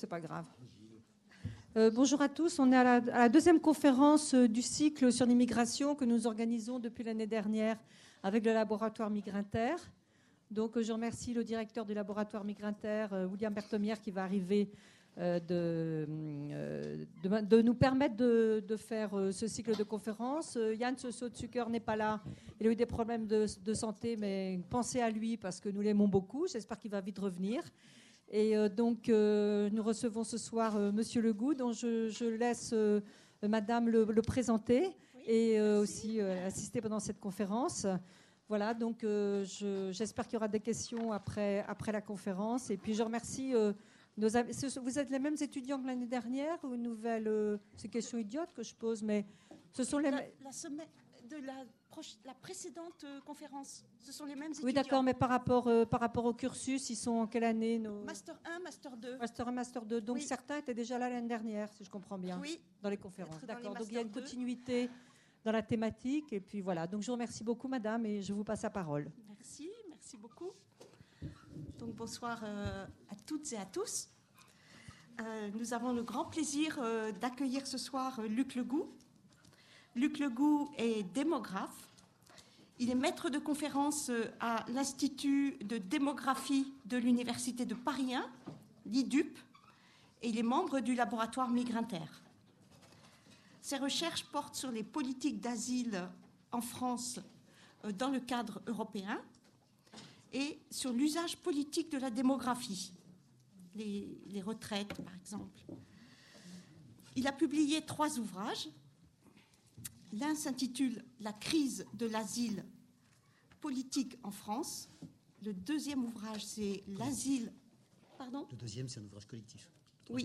c'est pas grave. Bonjour à tous. On est à la deuxième conférence du cycle sur l'immigration que nous organisons depuis l'année dernière avec le laboratoire Migrinter. Donc, je remercie le directeur du laboratoire Migrinter, William Berthomière, qui va arriver de nous permettre de faire ce cycle de conférences. Yann Sosso-Zucker n'est pas là. Il a eu des problèmes de santé, mais pensez à lui parce que nous l'aimons beaucoup. J'espère qu'il va vite revenir. Et donc, nous recevons ce soir Monsieur Legout, dont je laisse Madame le présenter et aussi assister pendant cette conférence. Voilà, donc j'espère qu'il y aura des questions après la conférence. Et puis, je remercie nos amis. Vous êtes les mêmes étudiants que l'année dernière ou une nouvelle c'est une question idiote que je pose, mais ce sont les... La semaine de la précédente conférence, ce sont les mêmes étudiants. Oui, d'accord, mais par rapport au cursus, ils sont en quelle année Master 1, Master 2. Master 1, Master 2. Donc, oui. Certains étaient déjà là l'année dernière, si je comprends bien, oui. Dans les conférences. D'accord, donc il y a une 2. continuité dans la thématique. Et puis voilà, donc je vous remercie beaucoup, madame, et je vous passe la parole. Merci beaucoup. Donc, bonsoir à toutes et à tous. Nous avons le grand plaisir d'accueillir ce soir Luc Legout. Luc Legout est démographe. Il est maître de conférence à l'Institut de démographie de l'Université de Paris 1, l'IDUP, et il est membre du laboratoire Migrinter. Ses recherches portent sur les politiques d'asile en France dans le cadre européen et sur l'usage politique de la démographie, les retraites par exemple. Il a publié 3 ouvrages. L'un s'intitule « La crise de l'asile politique en France ». Le deuxième ouvrage, c'est « L'asile ». Pardon ? Le deuxième, c'est un ouvrage collectif. Oui.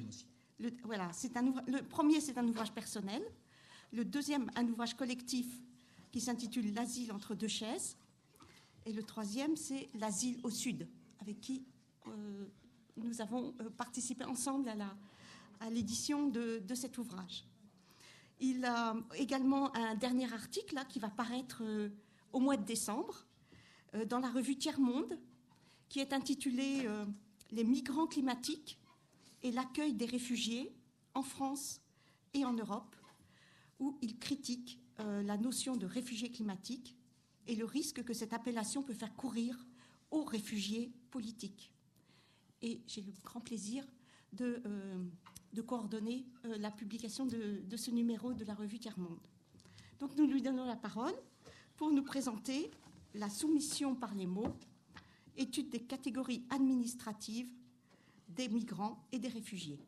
Le premier, c'est un ouvrage personnel. Le deuxième, un ouvrage collectif qui s'intitule « L'asile entre deux chaises ». Et le troisième, c'est « L'asile au Sud », avec qui nous avons participé ensemble à l'édition de cet ouvrage. Il a également un dernier article là, qui va paraître au mois de décembre dans la revue Tiers-Monde, qui est intitulé « Les migrants climatiques et l'accueil des réfugiés en France et en Europe », où il critique la notion de réfugiés climatiques et le risque que cette appellation peut faire courir aux réfugiés politiques. Et j'ai le grand plaisir de coordonner la publication de ce numéro de la revue Tiers-Monde. Donc nous lui donnons la parole pour nous présenter la soumission par les mots, étude des catégories administratives des migrants et des réfugiés.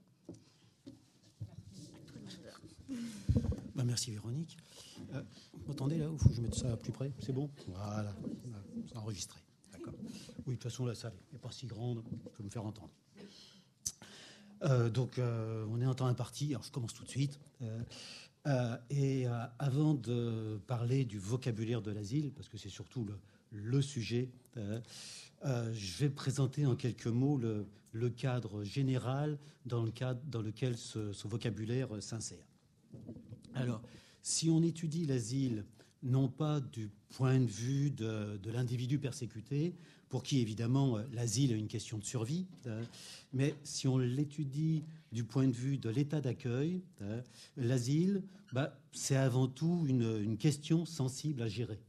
Merci Véronique. Vous m'entendez là ou faut que je mette ça plus près ? C'est bon ? Voilà, c'est enregistré. D'accord. Oui, de toute façon la salle n'est pas si grande, je peux me faire entendre. Donc, on est en temps imparti. Alors, je commence tout de suite. Avant de parler du vocabulaire de l'asile, parce que c'est surtout le sujet, je vais présenter en quelques mots le cadre général dans lequel ce vocabulaire s'insère. Alors, si on étudie l'asile, non pas du point de vue de l'individu persécuté, pour qui, évidemment, l'asile est une question de survie, mais si on l'étudie du point de vue de l'état d'accueil, l'asile, c'est avant tout une question sensible à gérer.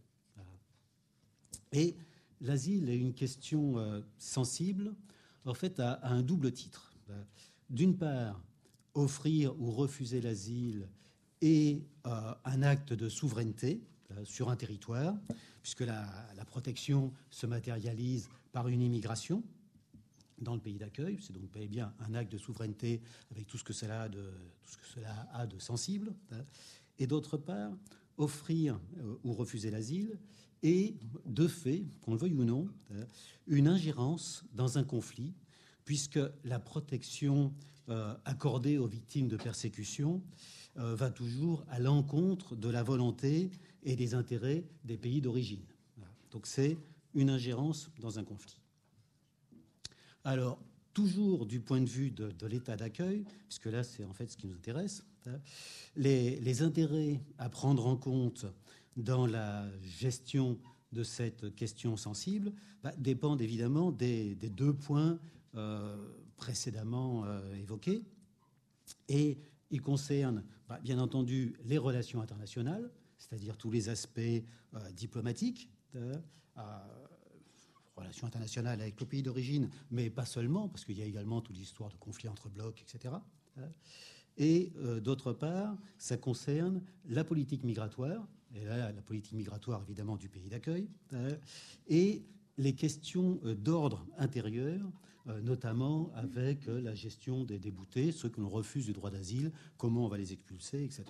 Et l'asile est une question sensible, en fait, à un double titre. D'une part, offrir ou refuser l'asile est un acte de souveraineté sur un territoire, puisque la protection se matérialise par une immigration dans le pays d'accueil. C'est donc bien un acte de souveraineté avec tout ce que cela a de sensible. Et d'autre part, offrir ou refuser l'asile est, de fait, qu'on le veuille ou non, une ingérence dans un conflit, puisque la protection accordée aux victimes de persécution va toujours à l'encontre de la volonté et des intérêts des pays d'origine. Donc c'est une ingérence dans un conflit. Alors, toujours du point de vue de l'état d'accueil, puisque là c'est en fait ce qui nous intéresse, les intérêts à prendre en compte dans la gestion de cette question sensible dépendent évidemment des 2 points précédemment évoquées. Et il concerne, bien entendu, les relations internationales, c'est-à-dire tous les aspects diplomatiques, relations internationales avec le pays d'origine, mais pas seulement, parce qu'il y a également toute l'histoire de conflits entre blocs, etc. Et d'autre part, ça concerne la politique migratoire, et là, la politique migratoire évidemment du pays d'accueil, et les questions d'ordre intérieur, notamment avec la gestion des déboutés, ceux que l'on refuse du droit d'asile, comment on va les expulser, etc.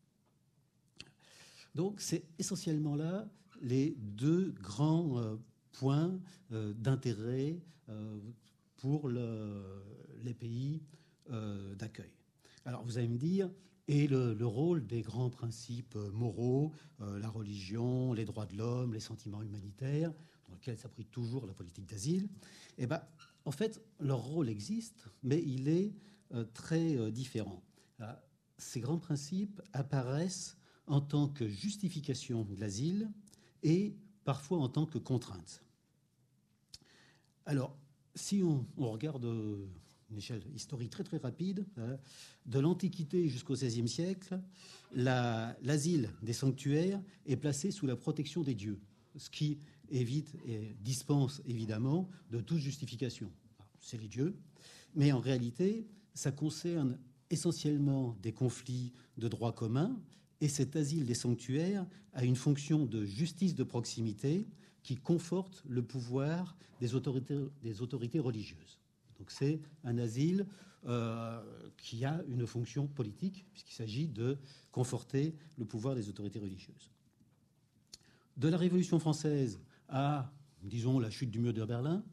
Donc c'est essentiellement là les deux grands points d'intérêt pour les pays d'accueil. Alors vous allez me dire, et le rôle des grands principes moraux, la religion, les droits de l'homme, les sentiments humanitaires, dans lesquels s'appuie toujours la politique d'asile, eh ben, en fait, leur rôle existe, mais il est très différent. Ces grands principes apparaissent en tant que justification de l'asile et parfois en tant que contrainte. Alors, si on regarde une échelle historique très très rapide, de l'Antiquité jusqu'au XVIe siècle, l'asile des sanctuaires est placé sous la protection des dieux, ce qui évite et dispense évidemment de toute justification. C'est les dieux, mais en réalité, ça concerne essentiellement des conflits de droit commun, et cet asile des sanctuaires a une fonction de justice de proximité qui conforte le pouvoir des autorités religieuses. Donc c'est un asile qui a une fonction politique, puisqu'il s'agit de conforter le pouvoir des autorités religieuses. De la Révolution française à, disons, la chute du mur de Berlin,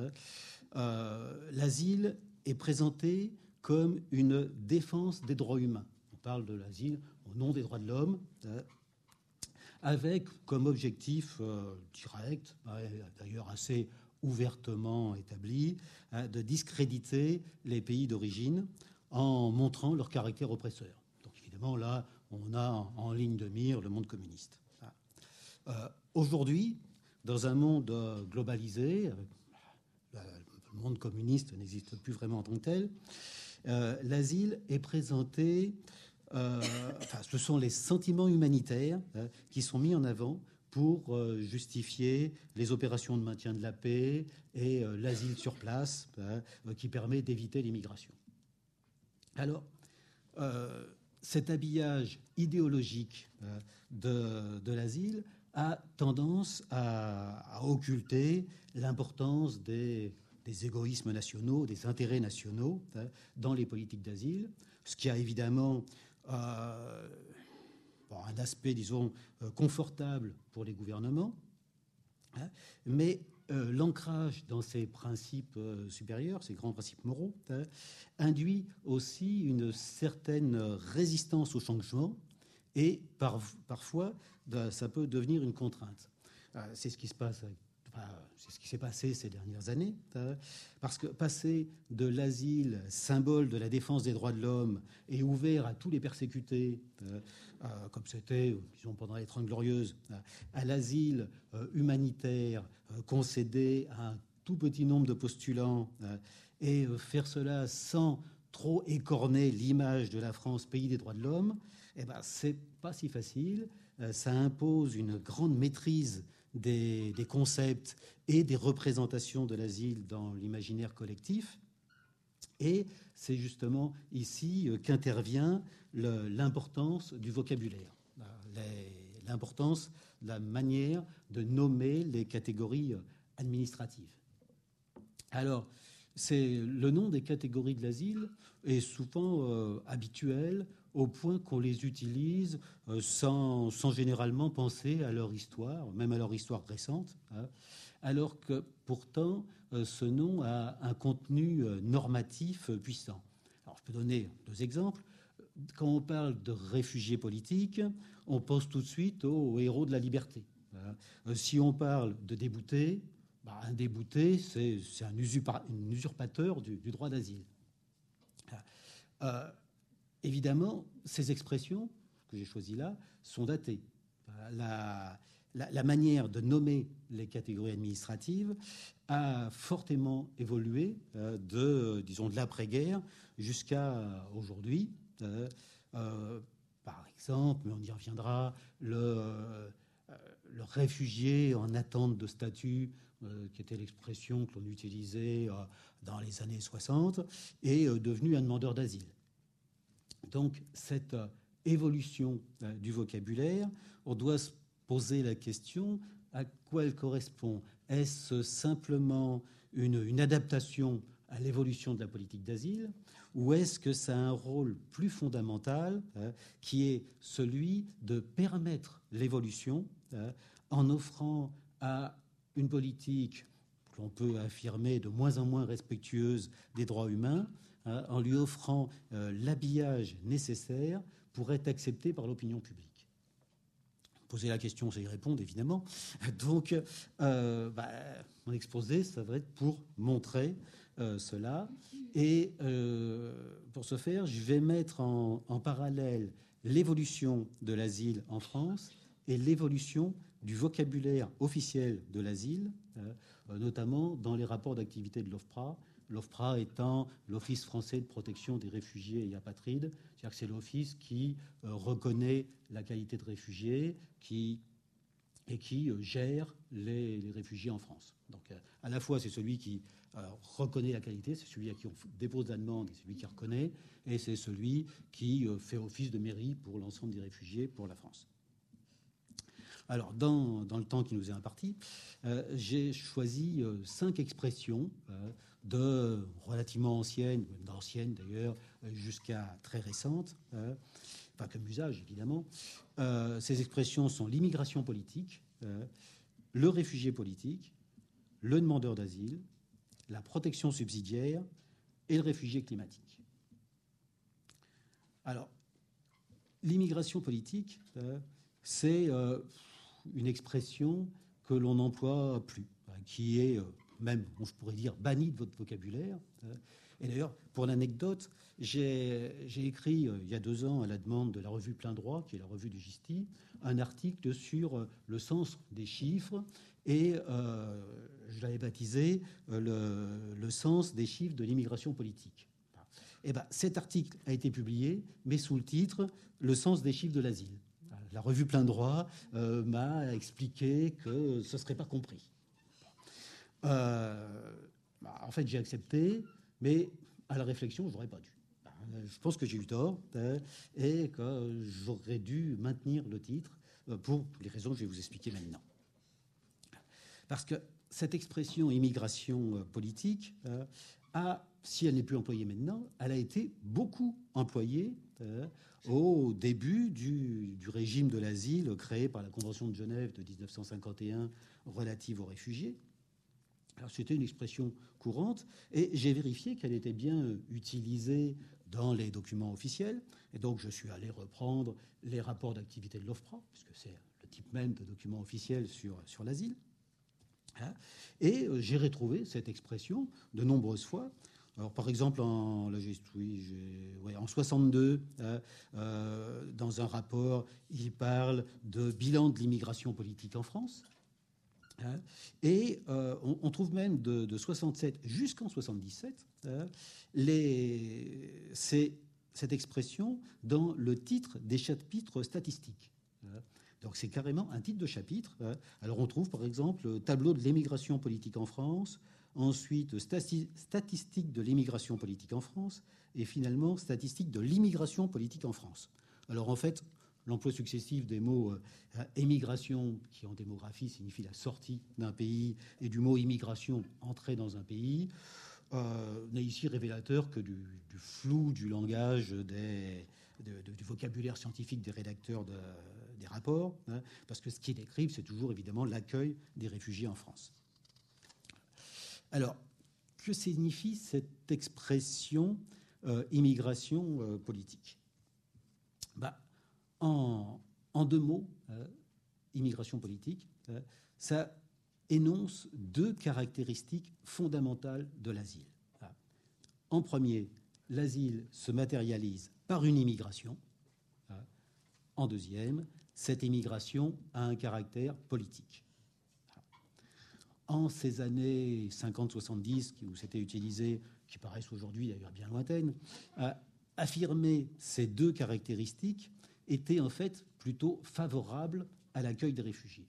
l'asile est présenté comme une défense des droits humains. On parle de l'asile au nom des droits de l'homme, avec comme objectif direct, d'ailleurs assez ouvertement établi, de discréditer les pays d'origine en montrant leur caractère oppresseur. Donc évidemment, là, on a en ligne de mire le monde communiste. Aujourd'hui, dans un monde globalisé, le monde communiste n'existe plus vraiment en tant que tel, l'asile est présenté, ce sont les sentiments humanitaires qui sont mis en avant pour justifier les opérations de maintien de la paix et l'asile sur place qui permet d'éviter l'immigration. Alors, cet habillage idéologique de l'asile a tendance à occulter l'importance des égoïsmes nationaux, des intérêts nationaux dans les politiques d'asile, ce qui a évidemment un aspect, disons, confortable pour les gouvernements, mais l'ancrage dans ces principes supérieurs, ces grands principes moraux, induit aussi une certaine résistance au changement et parfois ça peut devenir une contrainte. C'est ce qui se passe, c'est ce qui s'est passé ces dernières années, parce que passer de l'asile, symbole de la défense des droits de l'homme, et ouvert à tous les persécutés, comme c'était, disons, pendant les 30 Glorieuses, à l'asile humanitaire concédé à un tout petit nombre de postulants, et faire cela sans trop écorner l'image de la France, pays des droits de l'homme, eh ben, c'est pas si facile. Ça impose une grande maîtrise des concepts et des représentations de l'asile dans l'imaginaire collectif. Et c'est justement ici qu'intervient l'importance du vocabulaire, l'importance de la manière de nommer les catégories administratives. Alors, le nom des catégories de l'asile est souvent habituel, au point qu'on les utilise sans généralement penser à leur histoire, même à leur histoire récente, alors que pourtant ce nom a un contenu normatif puissant. Alors je peux donner 2 exemples. Quand on parle de réfugiés politiques, on pense tout de suite aux héros de la liberté. Si on parle de déboutés, un débouté, c'est un usurpateur du droit d'asile. Évidemment, ces expressions que j'ai choisies là sont datées. la manière de nommer les catégories administratives a fortement évolué disons, de l'après-guerre jusqu'à aujourd'hui. Par exemple, mais on y reviendra, le réfugié en attente de statut, qui était l'expression que l'on utilisait dans les années 60, est devenu un demandeur d'asile. Donc, cette évolution du vocabulaire, on doit se poser la question à quoi elle correspond. Est-ce simplement une adaptation à l'évolution de la politique d'asile, ou est-ce que ça a un rôle plus fondamental qui est celui de permettre l'évolution en offrant à une politique que l'on peut affirmer de moins en moins respectueuse des droits humains, en lui offrant l'habillage nécessaire pour être accepté par l'opinion publique. Poser la question, c'est y répondre, évidemment. Donc, mon exposé, ça va être pour montrer cela. Et pour ce faire, je vais mettre en parallèle l'évolution de l'asile en France et l'évolution du vocabulaire officiel de l'asile, notamment dans les rapports d'activité de l'OFPRA. L'OFPRA étant l'Office français de protection des réfugiés et apatrides, c'est-à-dire que c'est l'office qui reconnaît la qualité de réfugié et qui gère les réfugiés en France. Donc à la fois c'est celui qui reconnaît la qualité, c'est celui à qui on dépose la demande, et celui qui reconnaît, et c'est celui qui fait office de mairie pour l'ensemble des réfugiés pour la France. Alors, dans le temps qui nous est imparti, j'ai choisi 5 expressions de relativement anciennes, d'anciennes d'ailleurs, jusqu'à très récentes, pas comme usage évidemment. Ces expressions sont l'immigration politique, le réfugié politique, le demandeur d'asile, la protection subsidiaire et le réfugié climatique. Alors, l'immigration politique, c'est une expression que l'on n'emploie plus, qui est même, je pourrais dire, bannie de votre vocabulaire. Et d'ailleurs, pour l'anecdote, j'ai écrit il y a 2 ans à la demande de la revue Plein Droit, qui est la revue du GISTI, un article sur le sens des chiffres et je l'avais baptisé le sens des chiffres de l'immigration politique. Et cet article a été publié, mais sous le titre « Le sens des chiffres de l'asile ». La revue Plein Droit m'a expliqué que ce ne serait pas compris. En fait, j'ai accepté, mais à la réflexion, je n'aurais pas dû. Je pense que j'ai eu tort et que j'aurais dû maintenir le titre pour les raisons que je vais vous expliquer maintenant. Parce que cette expression immigration politique si elle n'est plus employée maintenant, elle a été beaucoup employée au début du régime de l'asile créé par la Convention de Genève de 1951 relative aux réfugiés. Alors, c'était une expression courante et j'ai vérifié qu'elle était bien utilisée dans les documents officiels. Et donc, je suis allé reprendre les rapports d'activité de l'OFPRA, puisque c'est le type même de document officiel sur l'asile. Et j'ai retrouvé cette expression de nombreuses fois. Alors, par exemple, en 62, dans un rapport, il parle de bilan de l'immigration politique en France. Et on trouve même de 67 jusqu'en 77 cette expression dans le titre des chapitres statistiques. Donc c'est carrément un titre de chapitre. Alors on trouve par exemple tableau de l'immigration politique en France, ensuite statistiques de l'immigration politique en France, et finalement statistiques de l'immigration politique en France. Alors en fait, l'emploi successif des mots émigration, qui en démographie signifie la sortie d'un pays, et du mot immigration, entrer dans un pays, n'est ici révélateur que du flou du langage du vocabulaire scientifique des rédacteurs des rapports, parce que ce qui décrivent, c'est toujours évidemment l'accueil des réfugiés en France. Alors, que signifie cette expression immigration politique ? En 2 mots, immigration politique, ça énonce 2 caractéristiques fondamentales de l'asile. En premier, l'asile se matérialise par une immigration. En deuxième, cette immigration a un caractère politique. En ces années 50-70, où c'était utilisé, qui paraissent aujourd'hui d'ailleurs bien lointaines, affirmer ces deux caractéristiques était en fait plutôt favorable à l'accueil des réfugiés.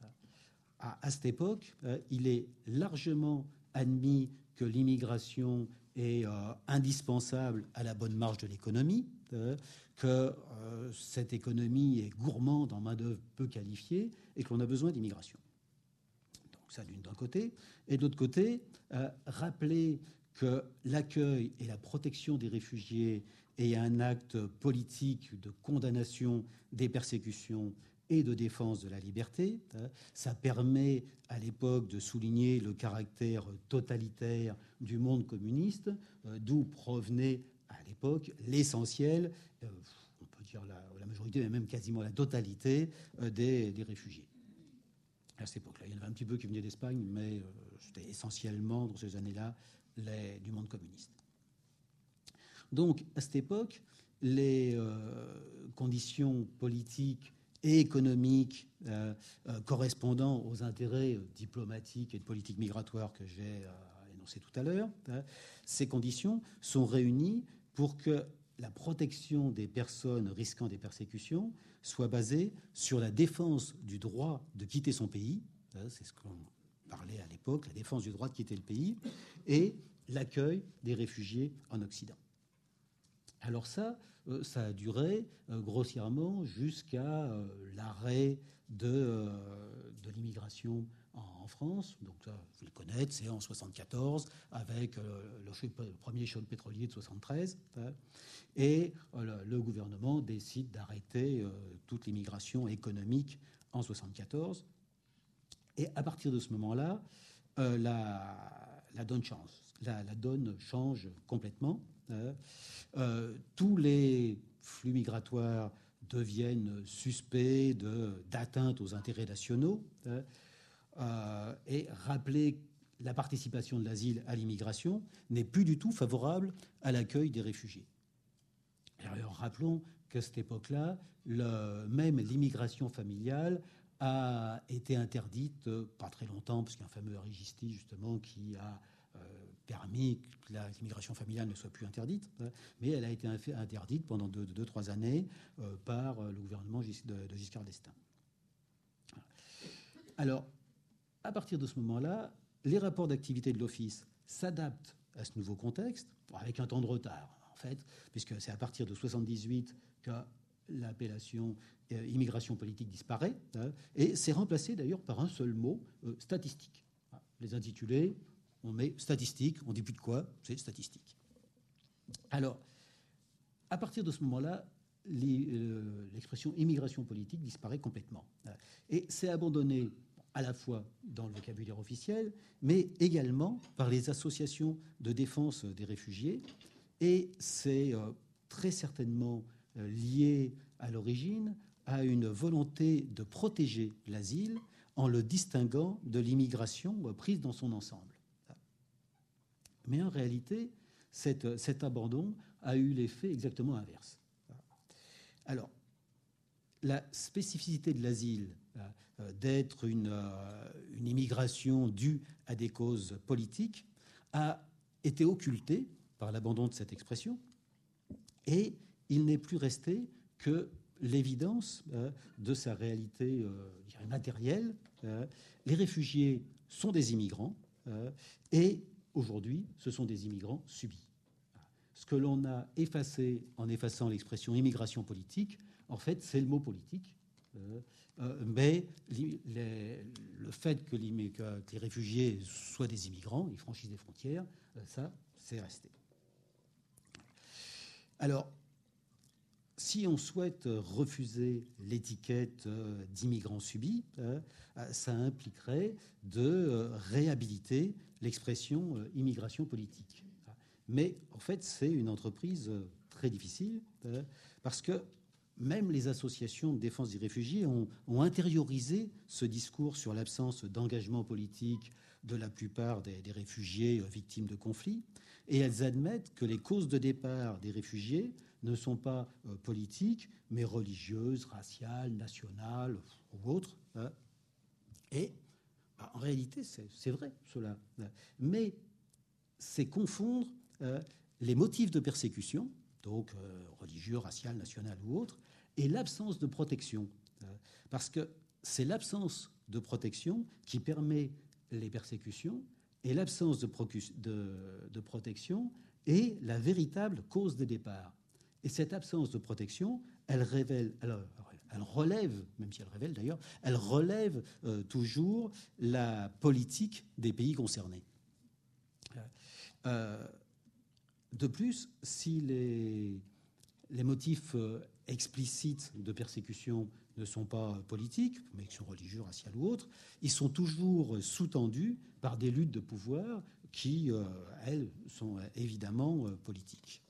À cette époque, il est largement admis que l'immigration est indispensable à la bonne marche de l'économie, que cette économie est gourmande en main-d'œuvre peu qualifiée et qu'on a besoin d'immigration. Donc ça d'un côté. Et de l'autre côté, rappeler que l'accueil et la protection des réfugiés est un acte politique de condamnation des persécutions et de défense de la liberté. Ça permet à l'époque de souligner le caractère totalitaire du monde communiste, d'où provenait à l'époque l'essentiel, on peut dire la majorité, mais même quasiment la totalité des réfugiés. À cette époque-là, il y en avait un petit peu qui venaient d'Espagne, mais c'était essentiellement, dans ces années-là, du monde communiste. Donc, à cette époque, les conditions politiques et économiques correspondant aux intérêts diplomatiques et de politique migratoire que j'ai énoncés tout à l'heure, ces conditions sont réunies pour que la protection des personnes risquant des persécutions soit basée sur la défense du droit de quitter son pays, c'est ce qu'on parlait à l'époque, la défense du droit de quitter le pays, et l'accueil des réfugiés en Occident. Alors ça a duré grossièrement jusqu'à l'arrêt de l'immigration en France. Donc ça, vous le connaissez, c'est en 1974 avec le premier choc pétrolier de 1973. Et le gouvernement décide d'arrêter toute l'immigration économique en 1974. Et à partir de ce moment-là, la donne change. La donne change complètement. Tous les flux migratoires deviennent suspects d'atteinte aux intérêts nationaux et rappeler la participation de l'asile à l'immigration n'est plus du tout favorable à l'accueil des réfugiés. Alors, rappelons qu'à cette époque-là, même l'immigration familiale a été interdite pas très longtemps, parce qu'il y a un fameux Arigisti justement qui a permis que l'immigration familiale ne soit plus interdite, mais elle a été interdite pendant 2-3 années par le gouvernement de Giscard d'Estaing. Alors, à partir de ce moment-là, les rapports d'activité de l'Office s'adaptent à ce nouveau contexte, avec un temps de retard, en fait, puisque c'est à partir de 1978 que l'appellation immigration politique disparaît, et c'est remplacé d'ailleurs par un seul mot, statistique. Les intitulés, on met statistique, on dit plus de quoi, c'est statistique. Alors, à partir de ce moment-là, l'expression immigration politique disparaît complètement. Et c'est abandonné à la fois dans le vocabulaire officiel, mais également par les associations de défense des réfugiés. Et c'est très certainement lié à l'origine à une volonté de protéger l'asile en le distinguant de l'immigration prise dans son ensemble. Mais en réalité, cet abandon a eu l'effet exactement inverse. Alors, la spécificité de l'asile, d'être une immigration due à des causes politiques, a été occultée par l'abandon de cette expression, et il n'est plus resté que l'évidence de sa réalité matérielle. Les réfugiés sont des immigrants, et aujourd'hui, ce sont des immigrants subis. Ce que l'on a effacé en effaçant l'expression immigration politique, en fait, c'est le mot politique. Mais le fait que les réfugiés soient des immigrants, ils franchissent des frontières, ça, c'est resté. Alors, si on souhaite refuser l'étiquette d'immigrants subis, ça impliquerait de réhabiliter l'expression immigration politique. Mais en fait, c'est une entreprise très difficile parce que même les associations de défense des réfugiés ont intériorisé ce discours sur l'absence d'engagement politique de la plupart des réfugiés victimes de conflits, et elles admettent que les causes de départ des réfugiés ne sont pas politiques, mais religieuses, raciales, nationales ou autres. Et en réalité, c'est vrai, cela. Mais c'est confondre les motifs de persécution, donc religieux, racial, national ou autre, et l'absence de protection. Parce que c'est l'absence de protection qui permet les persécutions, et l'absence de protection est la véritable cause des départs. Et cette absence de protection, elle relève, même si elle révèle d'ailleurs, elle relève toujours la politique des pays concernés. De plus, si les motifs explicites de persécution ne sont pas politiques, mais qui sont religieux, raciaux ou autres, ils sont toujours sous-tendus par des luttes de pouvoir qui, elles, sont évidemment politiques.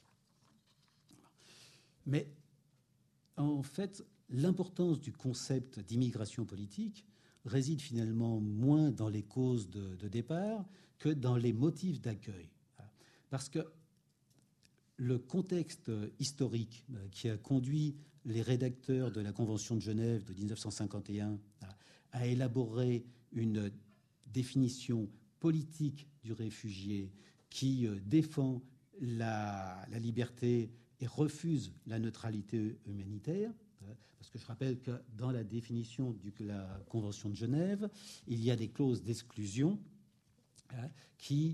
Mais en fait, l'importance du concept d'immigration politique réside finalement moins dans les causes de départ que dans les motifs d'accueil. Parce que le contexte historique qui a conduit les rédacteurs de la Convention de Genève de 1951 à élaborer une définition politique du réfugié qui défend la liberté et refuse la neutralité humanitaire, parce que je rappelle que dans la définition de la Convention de Genève, il y a des clauses d'exclusion qui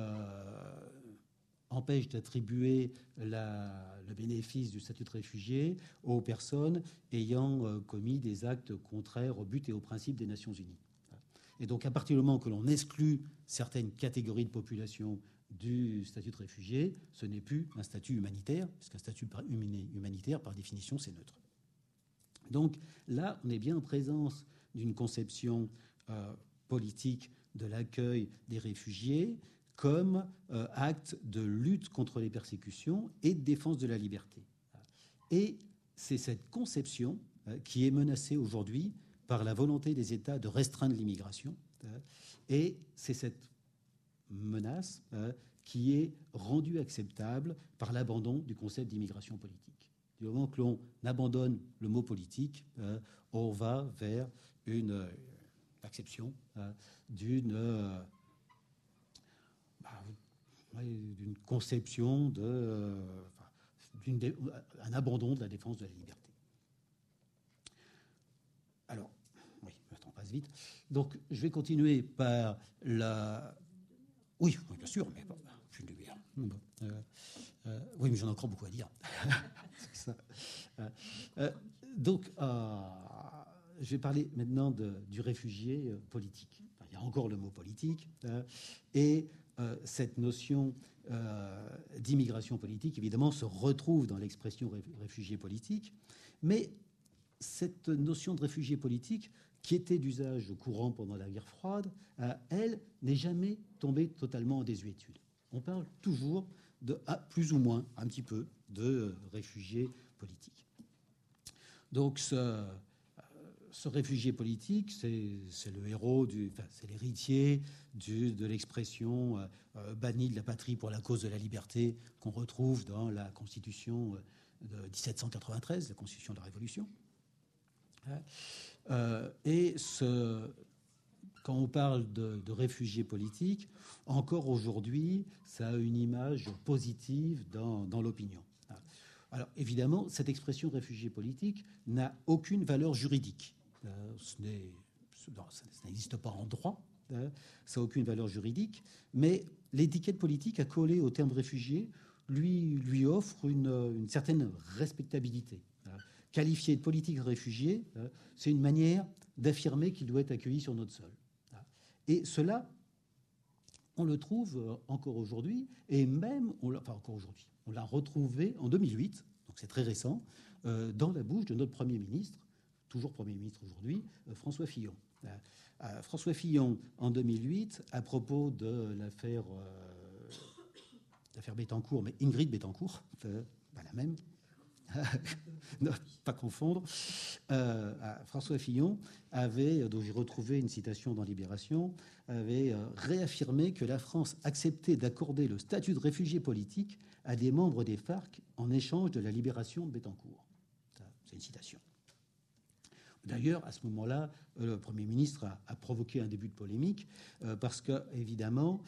empêchent d'attribuer le bénéfice du statut de réfugié aux personnes ayant commis des actes contraires au but et aux principes des Nations Unies. Et donc, à partir du moment que l'on exclut certaines catégories de population du statut de réfugié, ce n'est plus un statut humanitaire, puisqu'un statut humanitaire, par définition, c'est neutre. Donc là, on est bien en présence d'une conception politique de l'accueil des réfugiés comme acte de lutte contre les persécutions et de défense de la liberté. Et c'est cette conception qui est menacée aujourd'hui par la volonté des États de restreindre l'immigration. Et c'est cette menace qui est rendue acceptable par l'abandon du concept d'immigration politique. Du moment que l'on abandonne le mot politique, on va vers une acception d'une conception un abandon de la défense de la liberté. Alors, oui, le temps passe vite. Donc, je vais continuer par la... Oui, bien sûr, mais bon, je suis lumière. Oui, mais j'en ai encore beaucoup à dire. C'est ça. Donc, je vais parler maintenant du réfugié politique. Enfin, il y a encore le mot politique. Et cette notion d'immigration politique, évidemment, se retrouve dans l'expression réfugié politique. Mais cette notion de réfugié politique, qui était d'usage courant pendant la guerre froide, elle n'est jamais tombée totalement en désuétude. On parle toujours plus ou moins, un petit peu, de réfugiés politiques. Donc ce réfugié politique, c'est le héros, c'est l'héritier de l'expression banni de la patrie pour la cause de la liberté qu'on retrouve dans la Constitution de 1793, la Constitution de la Révolution. Quand on parle de réfugiés politiques, encore aujourd'hui, ça a une image positive dans l'opinion. Alors, évidemment, cette expression réfugié politique n'a aucune valeur juridique. Ça n'existe pas en droit, ça n'a aucune valeur juridique, mais l'étiquette politique accolée au terme réfugié lui offre une certaine respectabilité. Qualifié de politique réfugié, c'est une manière d'affirmer qu'il doit être accueilli sur notre sol. Et cela, on le trouve encore aujourd'hui, et même, on l'a retrouvé en 2008, donc c'est très récent, dans la bouche de notre Premier ministre, toujours Premier ministre aujourd'hui, François Fillon. François Fillon, en 2008, à propos de l'affaire Bettencourt, mais Ingrid Bettencourt, pas la même, ne pas confondre, François Fillon avait, dont j'ai retrouvé une citation dans Libération, avait réaffirmé que la France acceptait d'accorder le statut de réfugié politique à des membres des FARC en échange de la libération de Bettencourt. C'est une citation. D'ailleurs, à ce moment-là, le Premier ministre a provoqué un début de polémique parce que, évidemment,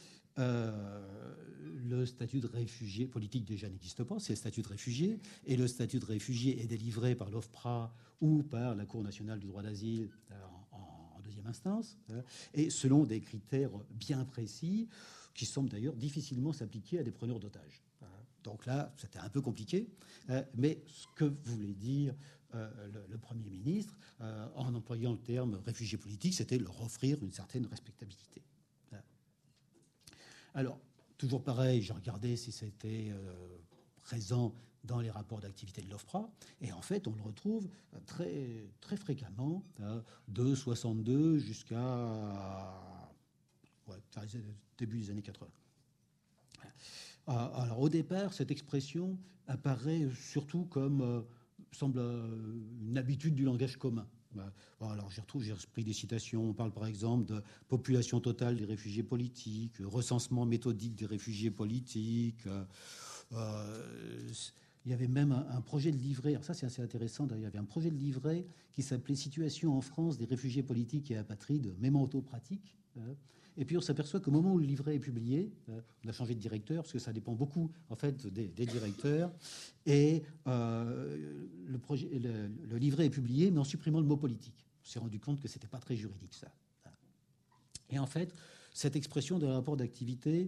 le statut de réfugié politique déjà n'existe pas, c'est le statut de réfugié, et le statut de réfugié est délivré par l'OFPRA ou par la Cour nationale du droit d'asile en deuxième instance, et selon des critères bien précis qui semblent d'ailleurs difficilement s'appliquer à des preneurs d'otages. Donc là, c'était un peu compliqué, mais ce que voulait dire le Premier ministre, en employant le terme réfugié politique, c'était leur offrir une certaine respectabilité. Alors, toujours pareil, j'ai regardé si c'était présent dans les rapports d'activité de l'OFPRA, et en fait, on le retrouve très, très fréquemment, de 62 jusqu'à début des années 80. Alors, au départ, cette expression apparaît surtout comme semble une habitude du langage commun. Alors, j'ai repris des citations. On parle par exemple de population totale des réfugiés politiques, recensement méthodique des réfugiés politiques. Il y avait même un projet de livret. Alors ça, c'est assez intéressant. Il y avait un projet de livret qui s'appelait Situation en France des réfugiés politiques et apatrides, mémento pratique. Et puis on s'aperçoit qu'au moment où le livret est publié, on a changé de directeur parce que ça dépend beaucoup en fait des directeurs. Et le livret est publié, mais en supprimant le mot politique. On s'est rendu compte que c'était pas très juridique ça. Et en fait, cette expression de rapport d'activité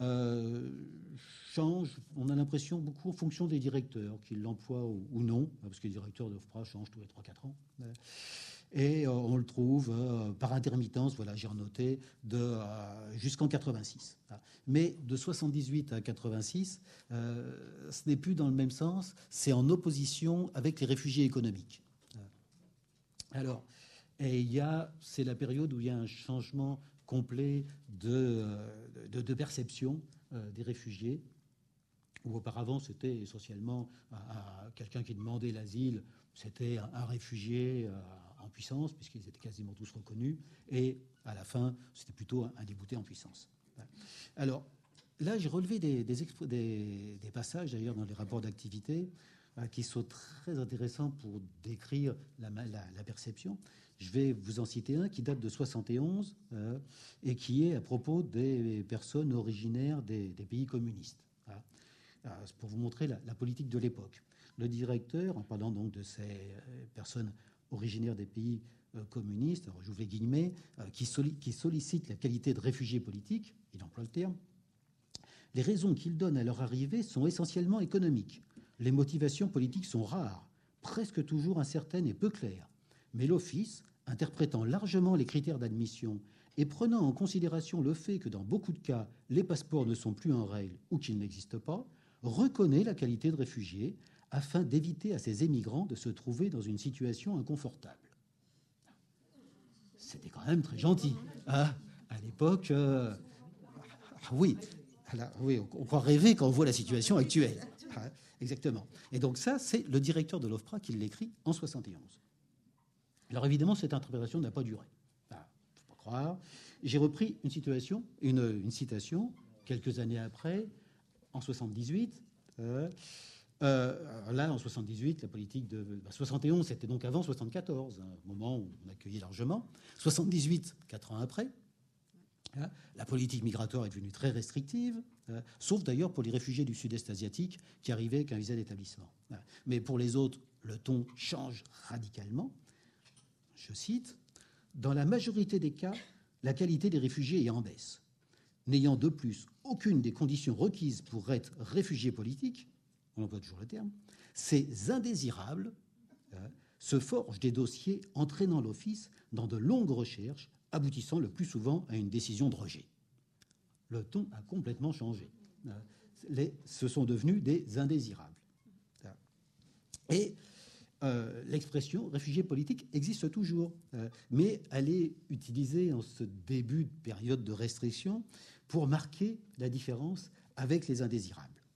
change. On a l'impression beaucoup en fonction des directeurs, qu'ils l'emploient ou non, parce que les directeurs de l'OFPRA changent tous les 3-4 ans. Et on le trouve par intermittence, voilà, j'ai noté, jusqu'en 86. Mais de 78 à 86, ce n'est plus dans le même sens, c'est en opposition avec les réfugiés économiques. Alors, c'est la période où il y a un changement complet de perception des réfugiés, où auparavant c'était essentiellement quelqu'un qui demandait l'asile, c'était un réfugié en puissance, puisqu'ils étaient quasiment tous reconnus, et à la fin, c'était plutôt un débouté en puissance. Alors, là, j'ai relevé des passages, d'ailleurs, dans les rapports d'activité, qui sont très intéressants pour décrire la perception. Je vais vous en citer un qui date de 71 et qui est à propos des personnes originaires des pays communistes. C'est pour vous montrer la politique de l'époque. Le directeur, en parlant donc de ces personnes originaires des pays communistes, alors j'ouvre les guillemets, qui sollicitent la qualité de réfugiés politiques, il emploie le terme, les raisons qu'ils donnent à leur arrivée sont essentiellement économiques. Les motivations politiques sont rares, presque toujours incertaines et peu claires. Mais l'Office, interprétant largement les critères d'admission et prenant en considération le fait que dans beaucoup de cas, les passeports ne sont plus en règle ou qu'ils n'existent pas, reconnaît la qualité de réfugié afin d'éviter à ces émigrants de se trouver dans une situation inconfortable. C'était quand même très gentil. À l'époque, oui, on croit rêver quand on voit la situation actuelle. Exactement. Et donc ça, c'est le directeur de l'OFPRA qui l'écrit en 71. Alors évidemment, cette interprétation n'a pas duré. Il ne faut pas croire. J'ai repris une citation, quelques années après, en 78. Là, en 78, la politique de 71, c'était donc avant 74, un moment où on accueillait largement. 78, 4 ans après, la politique migratoire est devenue très restrictive, sauf d'ailleurs pour les réfugiés du sud-est asiatique qui arrivaient avec un visa d'établissement. Mais pour les autres, le ton change radicalement. Je cite, « Dans la majorité des cas, la qualité des réfugiés est en baisse. N'ayant de plus aucune des conditions requises pour être réfugié politique, on emploie toujours le terme, ces indésirables se forgent des dossiers entraînant l'Office dans de longues recherches, aboutissant le plus souvent à une décision de rejet. » Le ton a complètement changé. Ce sont devenus des indésirables. Et l'expression réfugié politique existe toujours, mais elle est utilisée en ce début de période de restriction pour marquer la différence avec les indésirables.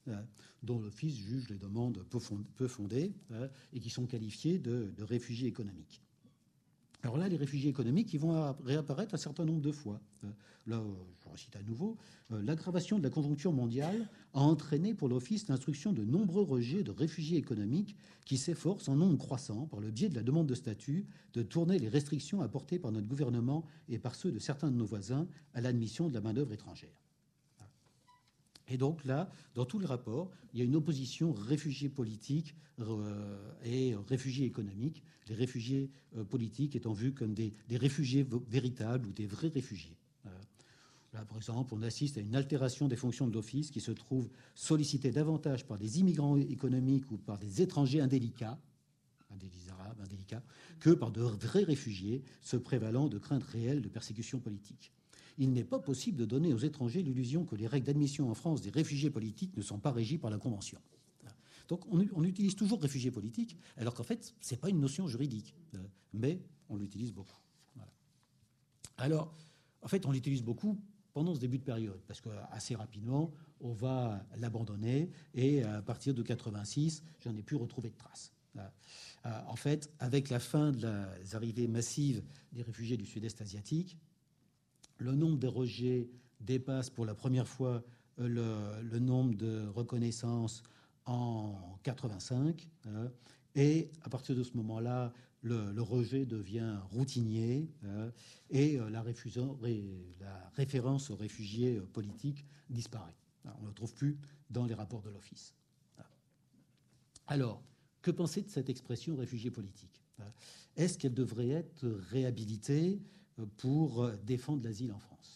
dont l'Office juge les demandes peu fondées et qui sont qualifiés de réfugiés économiques. Alors là, les réfugiés économiques, ils vont réapparaître un certain nombre de fois. Là, je recite à nouveau, l'aggravation de la conjoncture mondiale a entraîné pour l'Office l'instruction de nombreux rejets de réfugiés économiques qui s'efforcent en nombre croissant, par le biais de la demande de statut, de tourner les restrictions apportées par notre gouvernement et par ceux de certains de nos voisins à l'admission de la main-d'œuvre étrangère. Et donc là, dans tous les rapports, il y a une opposition réfugiés politiques et réfugiés économiques, les réfugiés politiques étant vus comme des réfugiés véritables ou des vrais réfugiés. Là, par exemple, on assiste à une altération des fonctions de l'Office qui se trouve sollicité davantage par des immigrants économiques ou par des étrangers indélicats, des Arabes indélicats, que par de vrais réfugiés se prévalant de craintes réelles de persécution politique. Il n'est pas possible de donner aux étrangers l'illusion que les règles d'admission en France des réfugiés politiques ne sont pas régies par la Convention. Donc on utilise toujours réfugiés politiques, alors qu'en fait, ce n'est pas une notion juridique, mais on l'utilise beaucoup. Voilà. Alors, en fait, on l'utilise beaucoup pendant ce début de période, parce qu'assez rapidement, on va l'abandonner, et à partir de 86, j'en ai plus retrouvé de traces. En fait, avec la fin des arrivées massives des réfugiés du Sud-Est asiatique, le nombre de rejets dépasse pour la première fois le nombre de reconnaissances en 85. Et à partir de ce moment-là, le rejet devient routinier et la référence aux réfugiés politiques disparaît. On ne le trouve plus dans les rapports de l'Office. Alors, que penser de cette expression réfugié politique ? Est-ce qu'elle devrait être réhabilitée pour défendre l'asile en France?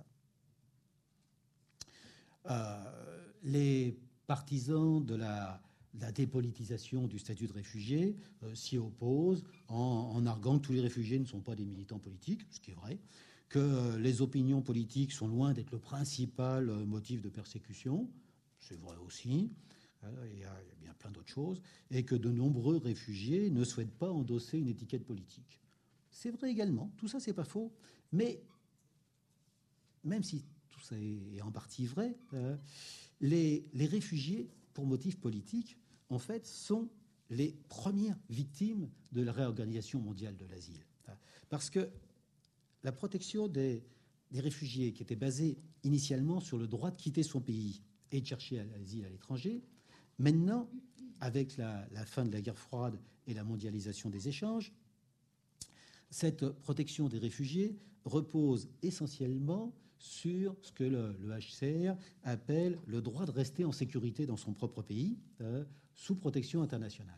Les partisans de la dépolitisation du statut de réfugié s'y opposent en arguant que tous les réfugiés ne sont pas des militants politiques, ce qui est vrai, que les opinions politiques sont loin d'être le principal motif de persécution, c'est vrai aussi, il y a bien plein d'autres choses, et que de nombreux réfugiés ne souhaitent pas endosser une étiquette politique. C'est vrai également, tout ça c'est pas faux, mais même si tout ça est en partie vrai, les réfugiés pour motif politique, en fait, sont les premières victimes de la réorganisation mondiale de l'asile. Parce que la protection des réfugiés, qui était basée initialement sur le droit de quitter son pays et de chercher l'asile à l'étranger, maintenant, avec la fin de la guerre froide et la mondialisation des échanges, cette protection des réfugiés repose essentiellement sur ce que le HCR appelle le droit de rester en sécurité dans son propre pays, sous protection internationale.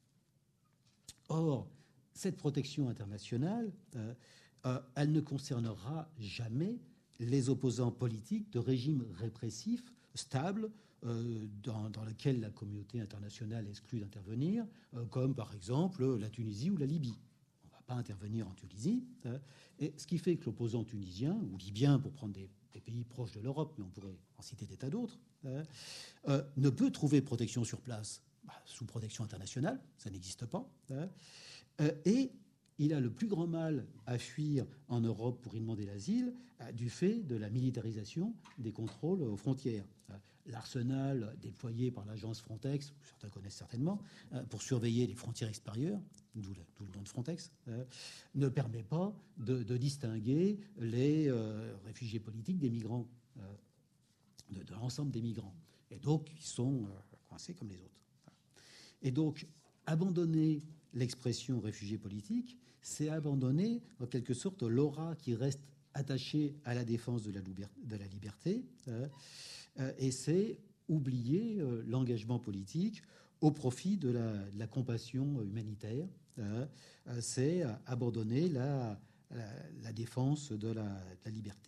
Or, cette protection internationale, elle ne concernera jamais les opposants politiques de régimes répressifs stables dans lesquels la communauté internationale exclut d'intervenir, comme par exemple la Tunisie ou la Libye. Pas intervenir en Tunisie, et ce qui fait que l'opposant tunisien, ou libyen pour prendre des pays proches de l'Europe, mais on pourrait en citer des tas d'autres, ne peut trouver protection sur place sous protection internationale, ça n'existe pas, et il a le plus grand mal à fuir en Europe pour y demander l'asile du fait de la militarisation des contrôles aux frontières. L'arsenal déployé par l'agence Frontex, certains connaissent certainement, pour surveiller les frontières extérieures, d'où le nom de Frontex, ne permet pas de distinguer les réfugiés politiques des migrants, de l'ensemble des migrants. Et donc, ils sont coincés comme les autres. Et donc, abandonner l'expression réfugié politique, c'est abandonner, en quelque sorte, l'aura qui reste attachée à la défense de la liberté, et c'est oublier l'engagement politique au profit de la compassion humanitaire. C'est abandonner la défense de la liberté.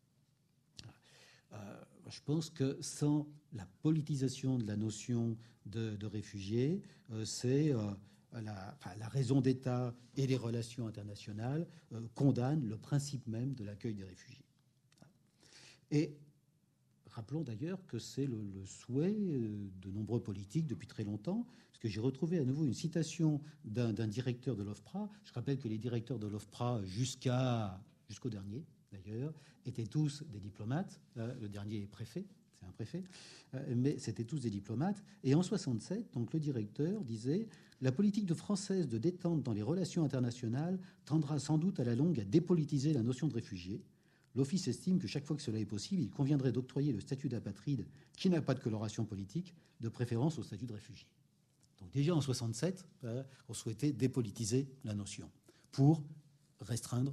Je pense que sans la politisation de la notion de réfugiés, c'est la raison d'État et les relations internationales condamnent le principe même de l'accueil des réfugiés. Et rappelons d'ailleurs que c'est le souhait de nombreux politiques depuis très longtemps, parce que j'ai retrouvé à nouveau une citation d'un directeur de l'OFPRA. Je rappelle que les directeurs de l'OFPRA, jusqu'au dernier d'ailleurs, étaient tous des diplomates. Le dernier est préfet, c'est un préfet, mais c'était tous des diplomates. Et en 67, donc, le directeur disait « La politique française de détente dans les relations internationales tendra sans doute à la longue à dépolitiser la notion de réfugié. L'Office estime que chaque fois que cela est possible, il conviendrait d'octroyer le statut d'apatride qui n'a pas de coloration politique, de préférence au statut de réfugié. » Donc déjà en 67, on souhaitait dépolitiser la notion pour restreindre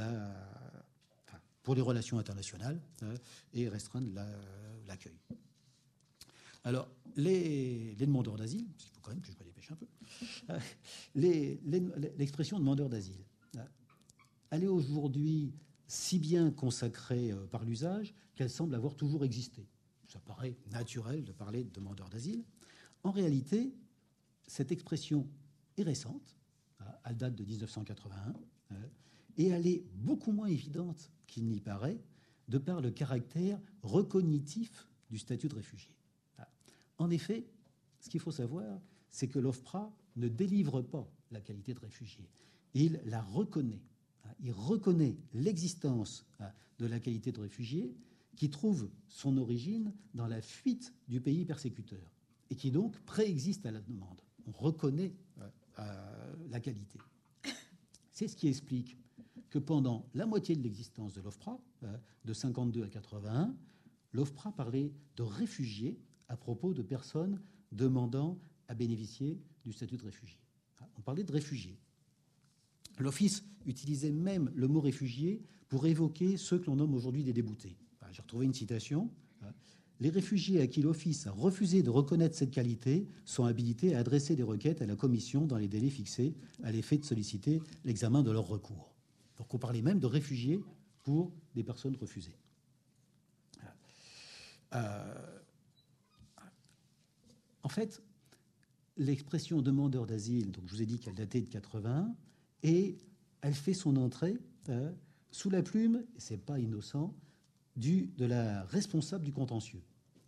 pour les relations internationales et restreindre l'accueil. Alors, les demandeurs d'asile, parce qu'il faut quand même que je me dépêche un peu, l'expression demandeur d'asile, elle est aujourd'hui si bien consacrée par l'usage qu'elle semble avoir toujours existé. Ça paraît naturel de parler de demandeur d'asile. En réalité, cette expression est récente, elle date de 1981, et elle est beaucoup moins évidente qu'il n'y paraît, de par le caractère recognitif du statut de réfugié. En effet, ce qu'il faut savoir, c'est que l'OFPRA ne délivre pas la qualité de réfugié. Il la reconnaît. Il reconnaît l'existence de la qualité de réfugié qui trouve son origine dans la fuite du pays persécuteur et qui donc préexiste à la demande. On reconnaît la qualité. C'est ce qui explique que pendant la moitié de l'existence de l'OFPRA, de 52 à 81, l'OFPRA parlait de réfugiés à propos de personnes demandant à bénéficier du statut de réfugié. On parlait de réfugiés. L'Office utilisait même le mot réfugié pour évoquer ceux que l'on nomme aujourd'hui des déboutés. J'ai retrouvé une citation. Les réfugiés à qui l'Office a refusé de reconnaître cette qualité sont habilités à adresser des requêtes à la Commission dans les délais fixés à l'effet de solliciter l'examen de leur recours. Donc on parlait même de réfugiés pour des personnes refusées. En fait, l'expression demandeur d'asile, donc je vous ai dit qu'elle datait de 80, et elle fait son entrée sous la plume, et c'est pas innocent, de la responsable du contentieux.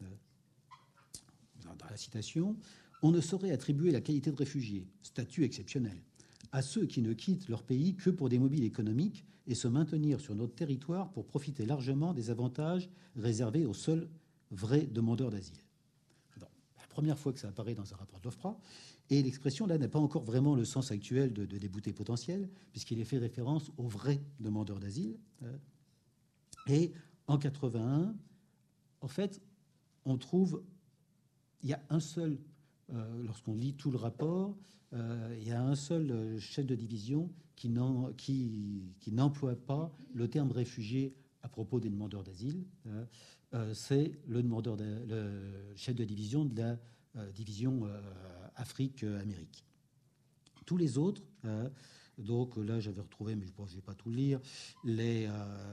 Dans la citation, on ne saurait attribuer la qualité de réfugié, statut exceptionnel, à ceux qui ne quittent leur pays que pour des mobiles économiques et se maintenir sur notre territoire pour profiter largement des avantages réservés aux seuls vrais demandeurs d'asile. La première fois que ça apparaît dans un rapport de l'OFPRA, et l'expression là n'a pas encore vraiment le sens actuel de débouté potentiel, puisqu'il est fait référence aux vrais demandeurs d'asile. Et en 81, en fait, on trouve, il y a un seul, lorsqu'on lit tout le rapport, il y a un seul chef de division qui n'emploie pas le terme réfugié à propos des demandeurs d'asile. C'est le chef de division de la division Afrique-Amérique. Tous les autres, donc là j'avais retrouvé, mais je ne vais pas tout lire, les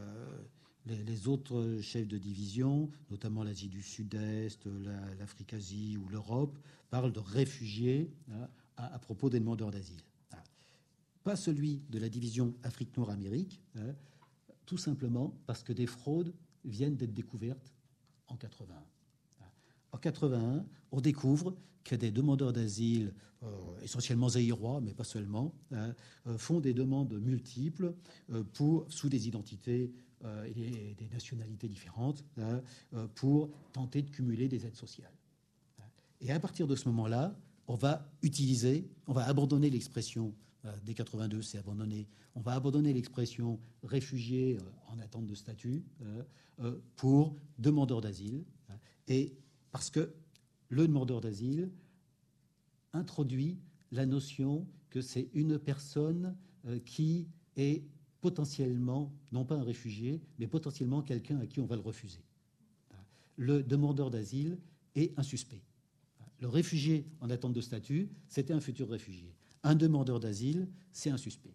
autres chefs de division, notamment l'Asie du Sud-Est, l'Afrique-Asie ou l'Europe, parlent de réfugiés à propos des demandeurs d'asile. Pas celui de la division Afrique-Nord-Amérique, tout simplement parce que des fraudes viennent d'être découvertes en 81. En 81, on découvre que des demandeurs d'asile, essentiellement zaïrois, mais pas seulement, font des demandes multiples sous des identités et des nationalités différentes pour tenter de cumuler des aides sociales. Et à partir de ce moment-là, on va abandonner l'expression dès 82, c'est abandonné. On va abandonner l'expression réfugié en attente de statut pour demandeur d'asile, et parce que le demandeur d'asile introduit la notion que c'est une personne qui est potentiellement, non pas un réfugié, mais potentiellement quelqu'un à qui on va le refuser. Le demandeur d'asile est un suspect. Le réfugié en attente de statut, c'était un futur réfugié. Un demandeur d'asile, c'est un suspect.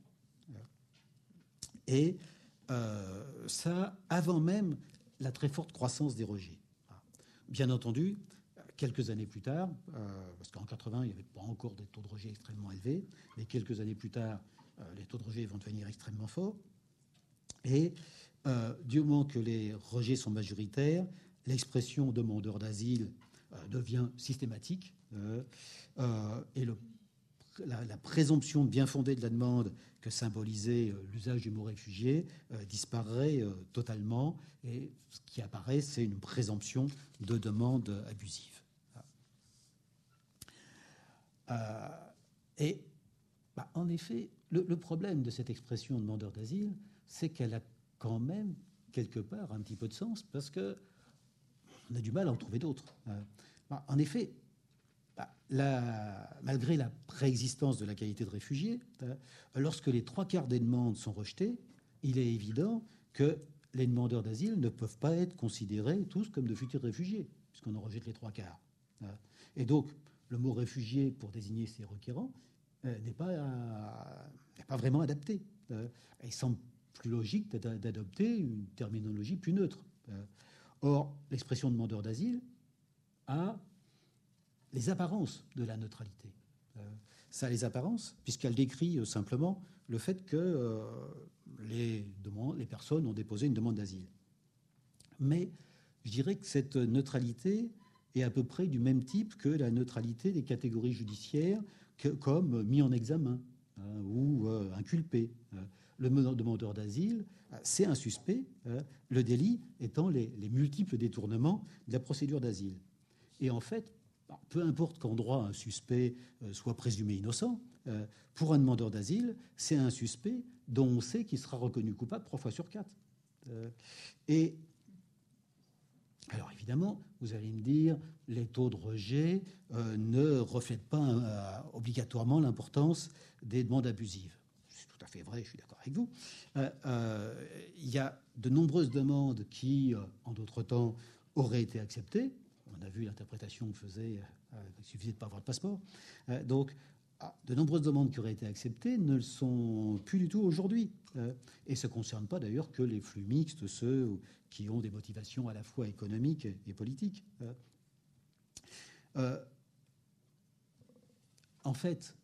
Et ça, avant même la très forte croissance des rejets. Bien entendu, quelques années plus tard, parce qu'en 80, il n'y avait pas encore des taux de rejet extrêmement élevés, mais quelques années plus tard, les taux de rejet vont devenir extrêmement forts. Et du moment que les rejets sont majoritaires, l'expression demandeur d'asile devient systématique. Et le la présomption bien fondée de la demande que symbolisait l'usage du mot réfugié disparaît totalement, et ce qui apparaît, c'est une présomption de demande abusive. En effet, le problème de cette expression demandeur d'asile, c'est qu'elle a quand même quelque part un petit peu de sens, parce qu'on a du mal à en trouver d'autres. En effet, malgré la préexistence de la qualité de réfugié, lorsque les 3/4 des demandes sont rejetées, il est évident que les demandeurs d'asile ne peuvent pas être considérés tous comme de futurs réfugiés, puisqu'on en rejette les 3/4. Et donc, le mot réfugié pour désigner ces requérants n'est pas vraiment adapté. Il semble plus logique d'adopter une terminologie plus neutre. Or, l'expression demandeur d'asile a les apparences de la neutralité. Ça a les apparences, puisqu'elle décrit simplement le fait que les personnes ont déposé une demande d'asile. Mais je dirais que cette neutralité est à peu près du même type que la neutralité des catégories judiciaires comme mis en examen ou inculpé. Le demandeur d'asile, c'est un suspect, le délit étant les multiples détournements de la procédure d'asile. Et en fait, peu importe qu'en droit un suspect soit présumé innocent, pour un demandeur d'asile, c'est un suspect dont on sait qu'il sera reconnu coupable 3 fois sur 4. Et alors évidemment, vous allez me dire, les taux de rejet ne reflètent pas obligatoirement l'importance des demandes abusives. C'est tout à fait vrai, je suis d'accord avec vous. Il y a de nombreuses demandes qui, en d'autres temps, auraient été acceptées. On a vu l'interprétation que faisait, il suffisait de ne pas avoir de passeport. Donc, de nombreuses demandes qui auraient été acceptées ne le sont plus du tout aujourd'hui. Et ce ne concerne pas d'ailleurs que les flux mixtes, ceux qui ont des motivations à la fois économiques et politiques. En fait,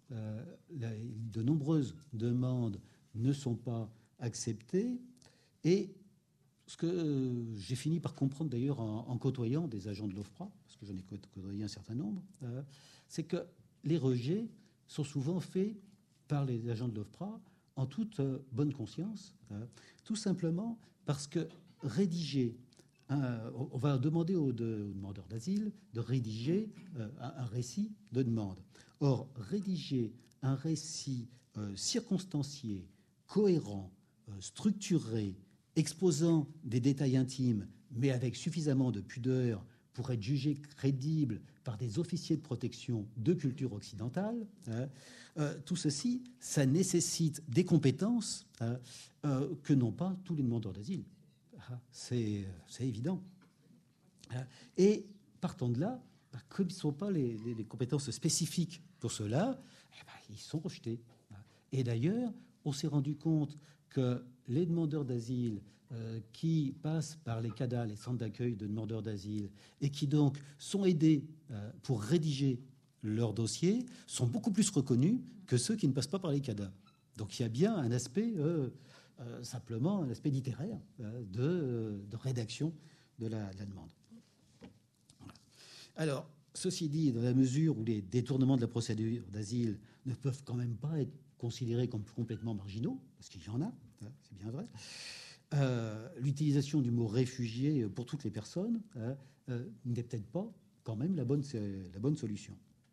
de nombreuses demandes ne sont pas acceptées, et ce que j'ai fini par comprendre d'ailleurs en côtoyant des agents de l'OFPRA, parce que j'en ai côtoyé un certain nombre, c'est que les rejets sont souvent faits par les agents de l'OFPRA en toute bonne conscience, tout simplement parce que rédiger, on va demander aux demandeurs d'asile de rédiger un récit de demande. Or, rédiger un récit circonstancié, cohérent, structuré, exposant des détails intimes, mais avec suffisamment de pudeur pour être jugé crédible par des officiers de protection de culture occidentale, tout ceci, ça nécessite des compétences que n'ont pas tous les demandeurs d'asile. C'est évident. Et partant de là, comme ils ne sont pas les compétences spécifiques pour cela, ils sont rejetés. Et d'ailleurs, on s'est rendu compte que les demandeurs d'asile qui passent par les CADA, les centres d'accueil de demandeurs d'asile, et qui donc sont aidés pour rédiger leur dossier, sont beaucoup plus reconnus que ceux qui ne passent pas par les CADA. Donc il y a bien un aspect, simplement un aspect littéraire de rédaction de la demande. Voilà. Alors, ceci dit, dans la mesure où les détournements de la procédure d'asile ne peuvent quand même pas être considérés comme complètement marginaux, parce qu'il y en a, c'est bien vrai, l'utilisation du mot réfugié pour toutes les personnes n'est peut-être pas quand même la bonne solution.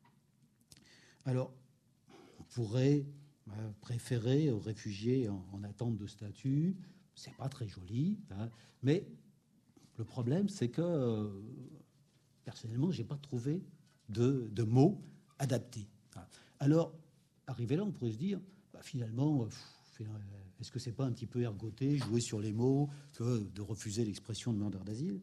Alors, on pourrait préférer aux réfugiés en attente de statut, c'est pas très joli, mais le problème, c'est que personnellement, j'ai pas trouvé de mots adaptés. Alors, arrivé là, on pourrait se dire, finalement, est-ce que c'est pas un petit peu ergoté, jouer sur les mots, de refuser l'expression demandeur d'asile?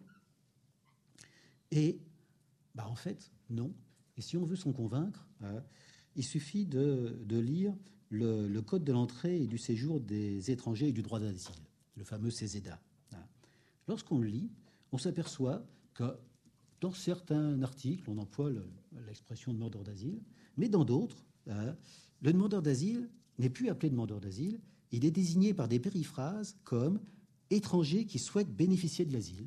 Et en fait, non. Et si on veut s'en convaincre, il suffit de lire le Code de l'entrée et du séjour des étrangers et du droit d'asile, le fameux CESEDA. Lorsqu'on le lit, on s'aperçoit que dans certains articles, on emploie l'expression demandeur d'asile, mais dans d'autres, le demandeur d'asile n'est plus appelé demandeur d'asile, il est désigné par des périphrases comme étranger qui souhaite bénéficier de l'asile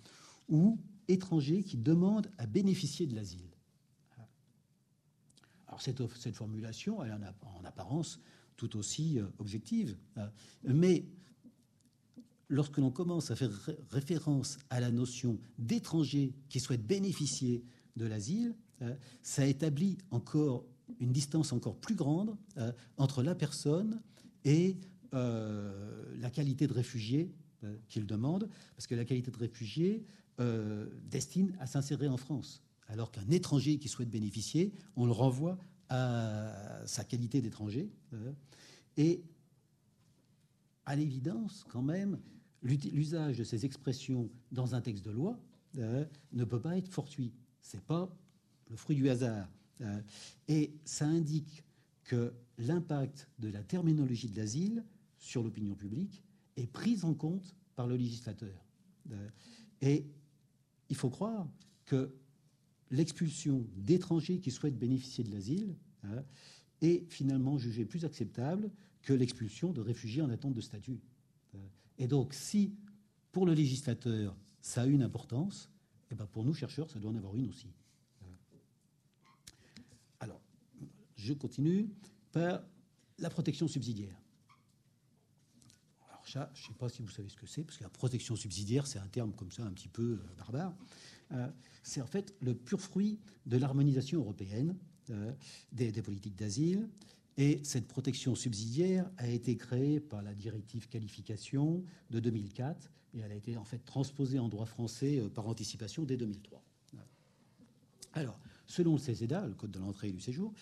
ou étranger qui demande à bénéficier de l'asile. Alors cette formulation, elle est en apparence tout aussi objective, mais lorsque l'on commence à faire référence à la notion d'étranger qui souhaite bénéficier de l'asile, ça établit encore une distance encore plus grande entre la personne et la qualité de réfugié qu'il demande, parce que la qualité de réfugié destine à s'insérer en France, alors qu'un étranger qui souhaite bénéficier, on le renvoie à sa qualité d'étranger. Et à l'évidence, quand même, l'usage de ces expressions dans un texte de loi ne peut pas être fortuit. Ce n'est pas le fruit du hasard. Et ça indique que l'impact de la terminologie de l'asile sur l'opinion publique est pris en compte par le législateur. Et il faut croire que l'expulsion d'étrangers qui souhaitent bénéficier de l'asile est finalement jugée plus acceptable que l'expulsion de réfugiés en attente de statut. Et donc, si pour le législateur ça a une importance, et ben pour nous chercheurs, ça doit en avoir une aussi. Alors, je continue par la protection subsidiaire. Alors ça, je ne sais pas si vous savez ce que c'est, parce que la protection subsidiaire, c'est un terme comme ça un petit peu barbare. C'est en fait le pur fruit de l'harmonisation européenne des politiques d'asile. Et cette protection subsidiaire a été créée par la directive qualification de 2004 et elle a été en fait transposée en droit français par anticipation dès 2003. Alors, selon le CESEDA, le Code de l'entrée et du séjour,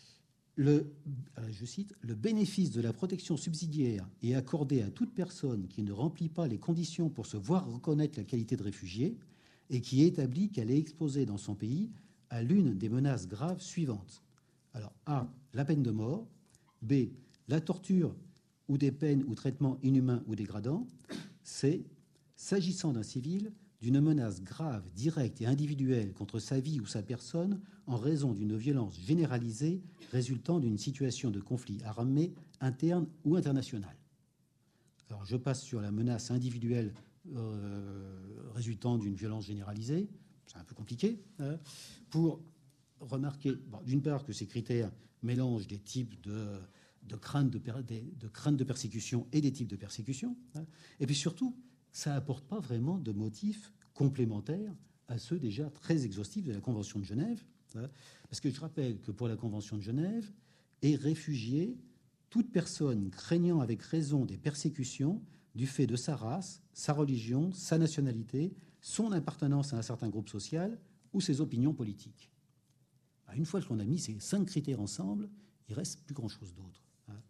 je cite, « Le bénéfice de la protection subsidiaire est accordé à toute personne qui ne remplit pas les conditions pour se voir reconnaître la qualité de réfugié et qui établit qu'elle est exposée dans son pays à l'une des menaces graves suivantes. » Alors, A, la peine de mort. B, la torture ou des peines ou traitements inhumains ou dégradants. C, s'agissant d'un civil, d'une menace grave, directe et individuelle contre sa vie ou sa personne en raison d'une violence généralisée résultant d'une situation de conflit armé interne ou international. Alors, je passe sur la menace individuelle résultant d'une violence généralisée. C'est un peu compliqué. Pour remarquer, d'une part, que ces critères mélangent des types de craintes de persécution et des types de persécution. Et puis surtout, ça n'apporte pas vraiment de motifs complémentaires à ceux déjà très exhaustifs de la Convention de Genève. Parce que je rappelle que pour la Convention de Genève, est réfugiée toute personne craignant avec raison des persécutions du fait de sa race, sa religion, sa nationalité, son appartenance à un certain groupe social ou ses opinions politiques. Une fois qu'on a mis ces 5 critères ensemble, il ne reste plus grand-chose d'autre.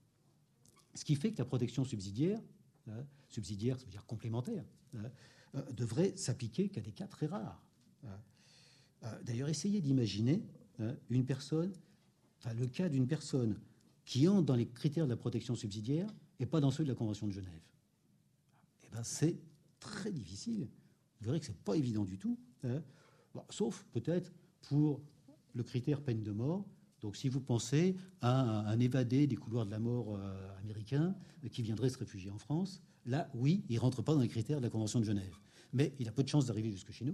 Ce qui fait que la protection subsidiaire, ça veut dire complémentaire, devrait s'appliquer qu'à des cas très rares. D'ailleurs, essayez d'imaginer une personne, le cas d'une personne qui entre dans les critères de la protection subsidiaire et pas dans ceux de la Convention de Genève. Eh ben, c'est très difficile. Vous verrez que ce n'est pas évident du tout, sauf peut-être pour le critère peine de mort. Donc, si vous pensez à un évadé des couloirs de la mort américain qui viendrait se réfugier en France, là, oui, il ne rentre pas dans les critères de la Convention de Genève. Mais il a peu de chances d'arriver jusque chez nous.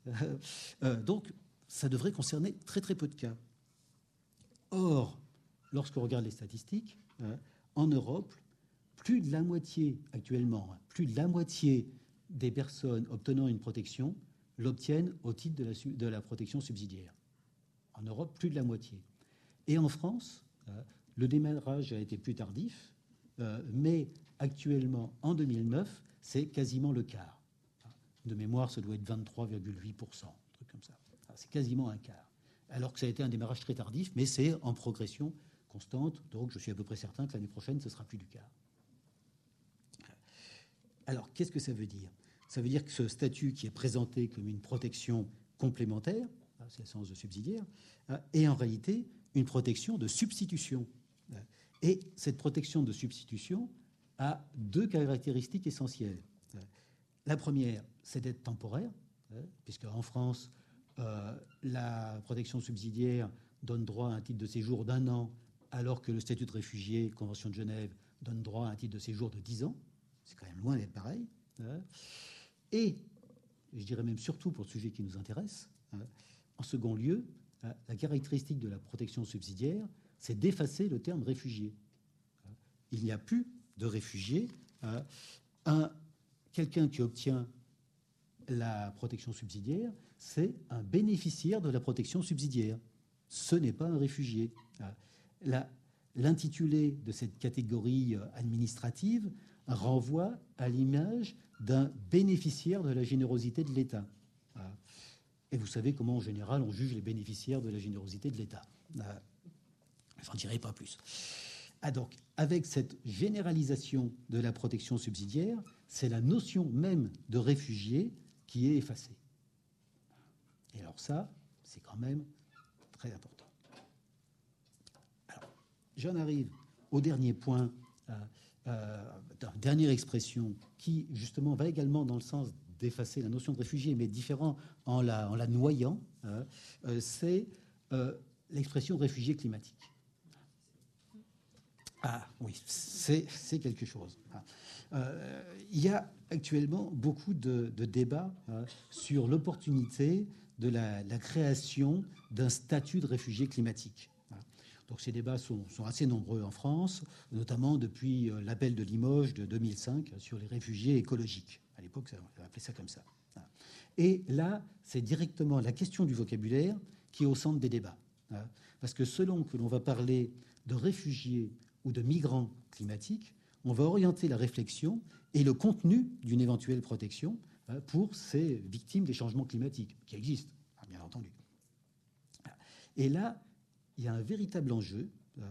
Donc, ça devrait concerner très, très peu de cas. Or, lorsqu'on regarde les statistiques, en Europe, plus de la moitié, actuellement, plus de la moitié des personnes obtenant une protection l'obtiennent au titre de la protection subsidiaire. En Europe, plus de la moitié. Et en France, le démarrage a été plus tardif, mais actuellement, en 2009, c'est quasiment le quart. De mémoire, ça doit être 23,8%, un truc comme ça. C'est quasiment un quart. Alors que ça a été un démarrage très tardif, mais c'est en progression constante. Donc, je suis à peu près certain que l'année prochaine, ce sera plus du quart. Alors, qu'est-ce que ça veut dire ? Ça veut dire que ce statut qui est présenté comme une protection complémentaire, c'est le sens de subsidiaire, est en réalité une protection de substitution. Et cette protection de substitution a 2 caractéristiques essentielles. La première, c'est d'être temporaire, puisque en France, la protection subsidiaire donne droit à un titre de séjour d'1 an, alors que le statut de réfugié, Convention de Genève, donne droit à un titre de séjour de 10 ans. C'est quand même loin d'être pareil. Et, je dirais même surtout pour le sujet qui nous intéresse, en second lieu, la caractéristique de la protection subsidiaire, c'est d'effacer le terme réfugié. Il n'y a plus de réfugié. Quelqu'un qui obtient la protection subsidiaire, c'est un bénéficiaire de la protection subsidiaire. Ce n'est pas un réfugié. L'intitulé de cette catégorie administrative renvoie à l'image d'un bénéficiaire de la générosité de l'État. Et vous savez comment, en général, on juge les bénéficiaires de la générosité de l'État. Je n'en dirai pas plus. Donc, avec cette généralisation de la protection subsidiaire, c'est la notion même de réfugié qui est effacée. Et alors ça, c'est quand même très important. Alors, j'en arrive au dernier point, dernière expression qui, justement, va également dans le sens d'effacer la notion de réfugié, mais différent en la noyant, c'est l'expression réfugié climatique. Oui, c'est quelque chose. Il y a actuellement beaucoup de débats sur l'opportunité de la création d'un statut de réfugié climatique. Donc ces débats sont assez nombreux en France, notamment depuis l'appel de Limoges de 2005 sur les réfugiés écologiques. À l'époque, on appelait ça comme ça. Et là, c'est directement la question du vocabulaire qui est au centre des débats. Parce que selon que l'on va parler de réfugiés ou de migrants climatiques, on va orienter la réflexion et le contenu d'une éventuelle protection pour ces victimes des changements climatiques, qui existent, bien entendu. Et là, il y a un véritable enjeu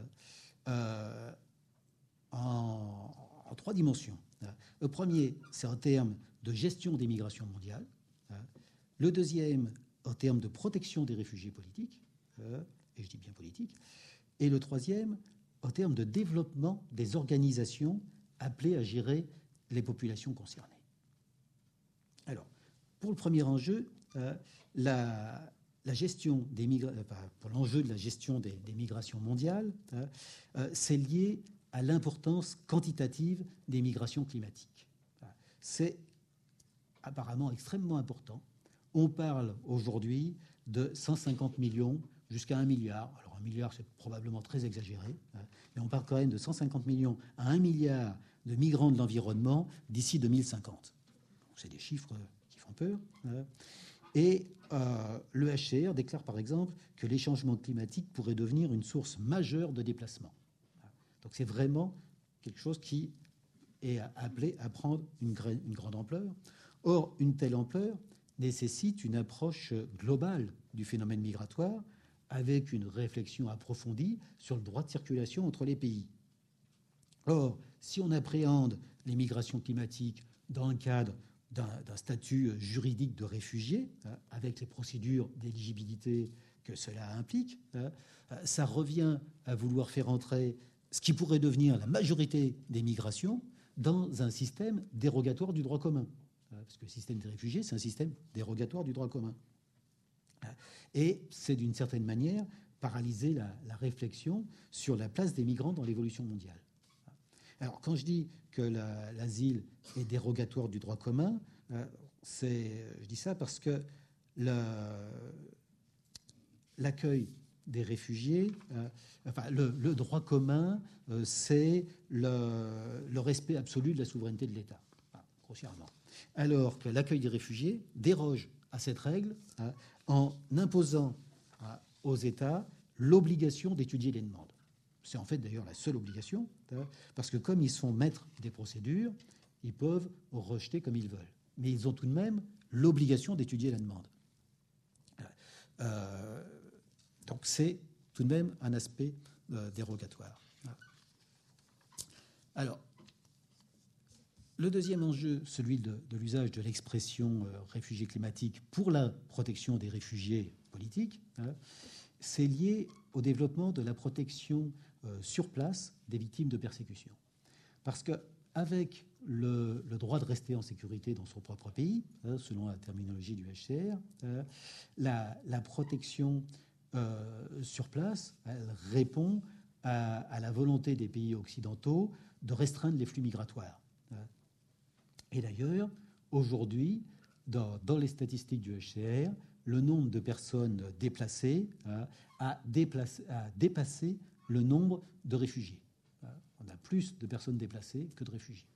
en trois dimensions. Le premier, c'est en termes de gestion des migrations mondiales. Le deuxième, en termes de protection des réfugiés politiques, et je dis bien politiques. Et le troisième, en termes de développement des organisations appelées à gérer les populations concernées. Alors, pour le premier enjeu, la gestion des pour l'enjeu de la gestion des migrations mondiales, c'est lié à l'importance quantitative des migrations climatiques. C'est apparemment extrêmement important. On parle aujourd'hui de 150 millions jusqu'à 1 milliard. Alors 1 milliard, c'est probablement très exagéré, mais on parle quand même de 150 millions à 1 milliard de migrants de l'environnement d'ici 2050. C'est des chiffres qui font peur. Et le HCR déclare par exemple que les changements climatiques pourraient devenir une source majeure de déplacement. Donc c'est vraiment quelque chose qui est appelé à prendre une grande ampleur. Or, une telle ampleur nécessite une approche globale du phénomène migratoire avec une réflexion approfondie sur le droit de circulation entre les pays. Or, si on appréhende les migrations climatiques dans le cadre d'un statut juridique de réfugié, avec les procédures d'éligibilité que cela implique, ça revient à vouloir faire entrer ce qui pourrait devenir la majorité des migrations dans un système dérogatoire du droit commun. Parce que le système des réfugiés, c'est un système dérogatoire du droit commun. Et c'est d'une certaine manière paralyser la réflexion sur la place des migrants dans l'évolution mondiale. Alors, quand je dis que l'asile est dérogatoire du droit commun, je dis ça parce que l'accueil des réfugiés, le droit commun, c'est le respect absolu de la souveraineté de l'État, grossièrement. Alors que l'accueil des réfugiés déroge à cette règle en imposant aux États l'obligation d'étudier les demandes. C'est en fait d'ailleurs la seule obligation, parce que comme ils sont maîtres des procédures, ils peuvent rejeter comme ils veulent. Mais ils ont tout de même l'obligation d'étudier la demande. Donc c'est tout de même un aspect dérogatoire. Alors, le deuxième enjeu, celui de l'usage de l'expression réfugiés climatiques pour la protection des réfugiés politiques, c'est lié au développement de la protection sur place des victimes de persécution. Parce qu'avec le droit de rester en sécurité dans son propre pays, selon la terminologie du HCR, la protection sur place, elle répond à la volonté des pays occidentaux de restreindre les flux migratoires. Et d'ailleurs, aujourd'hui, dans les statistiques du HCR, le nombre de personnes déplacées a dépassé le nombre de réfugiés. On a plus de personnes déplacées que de réfugiés.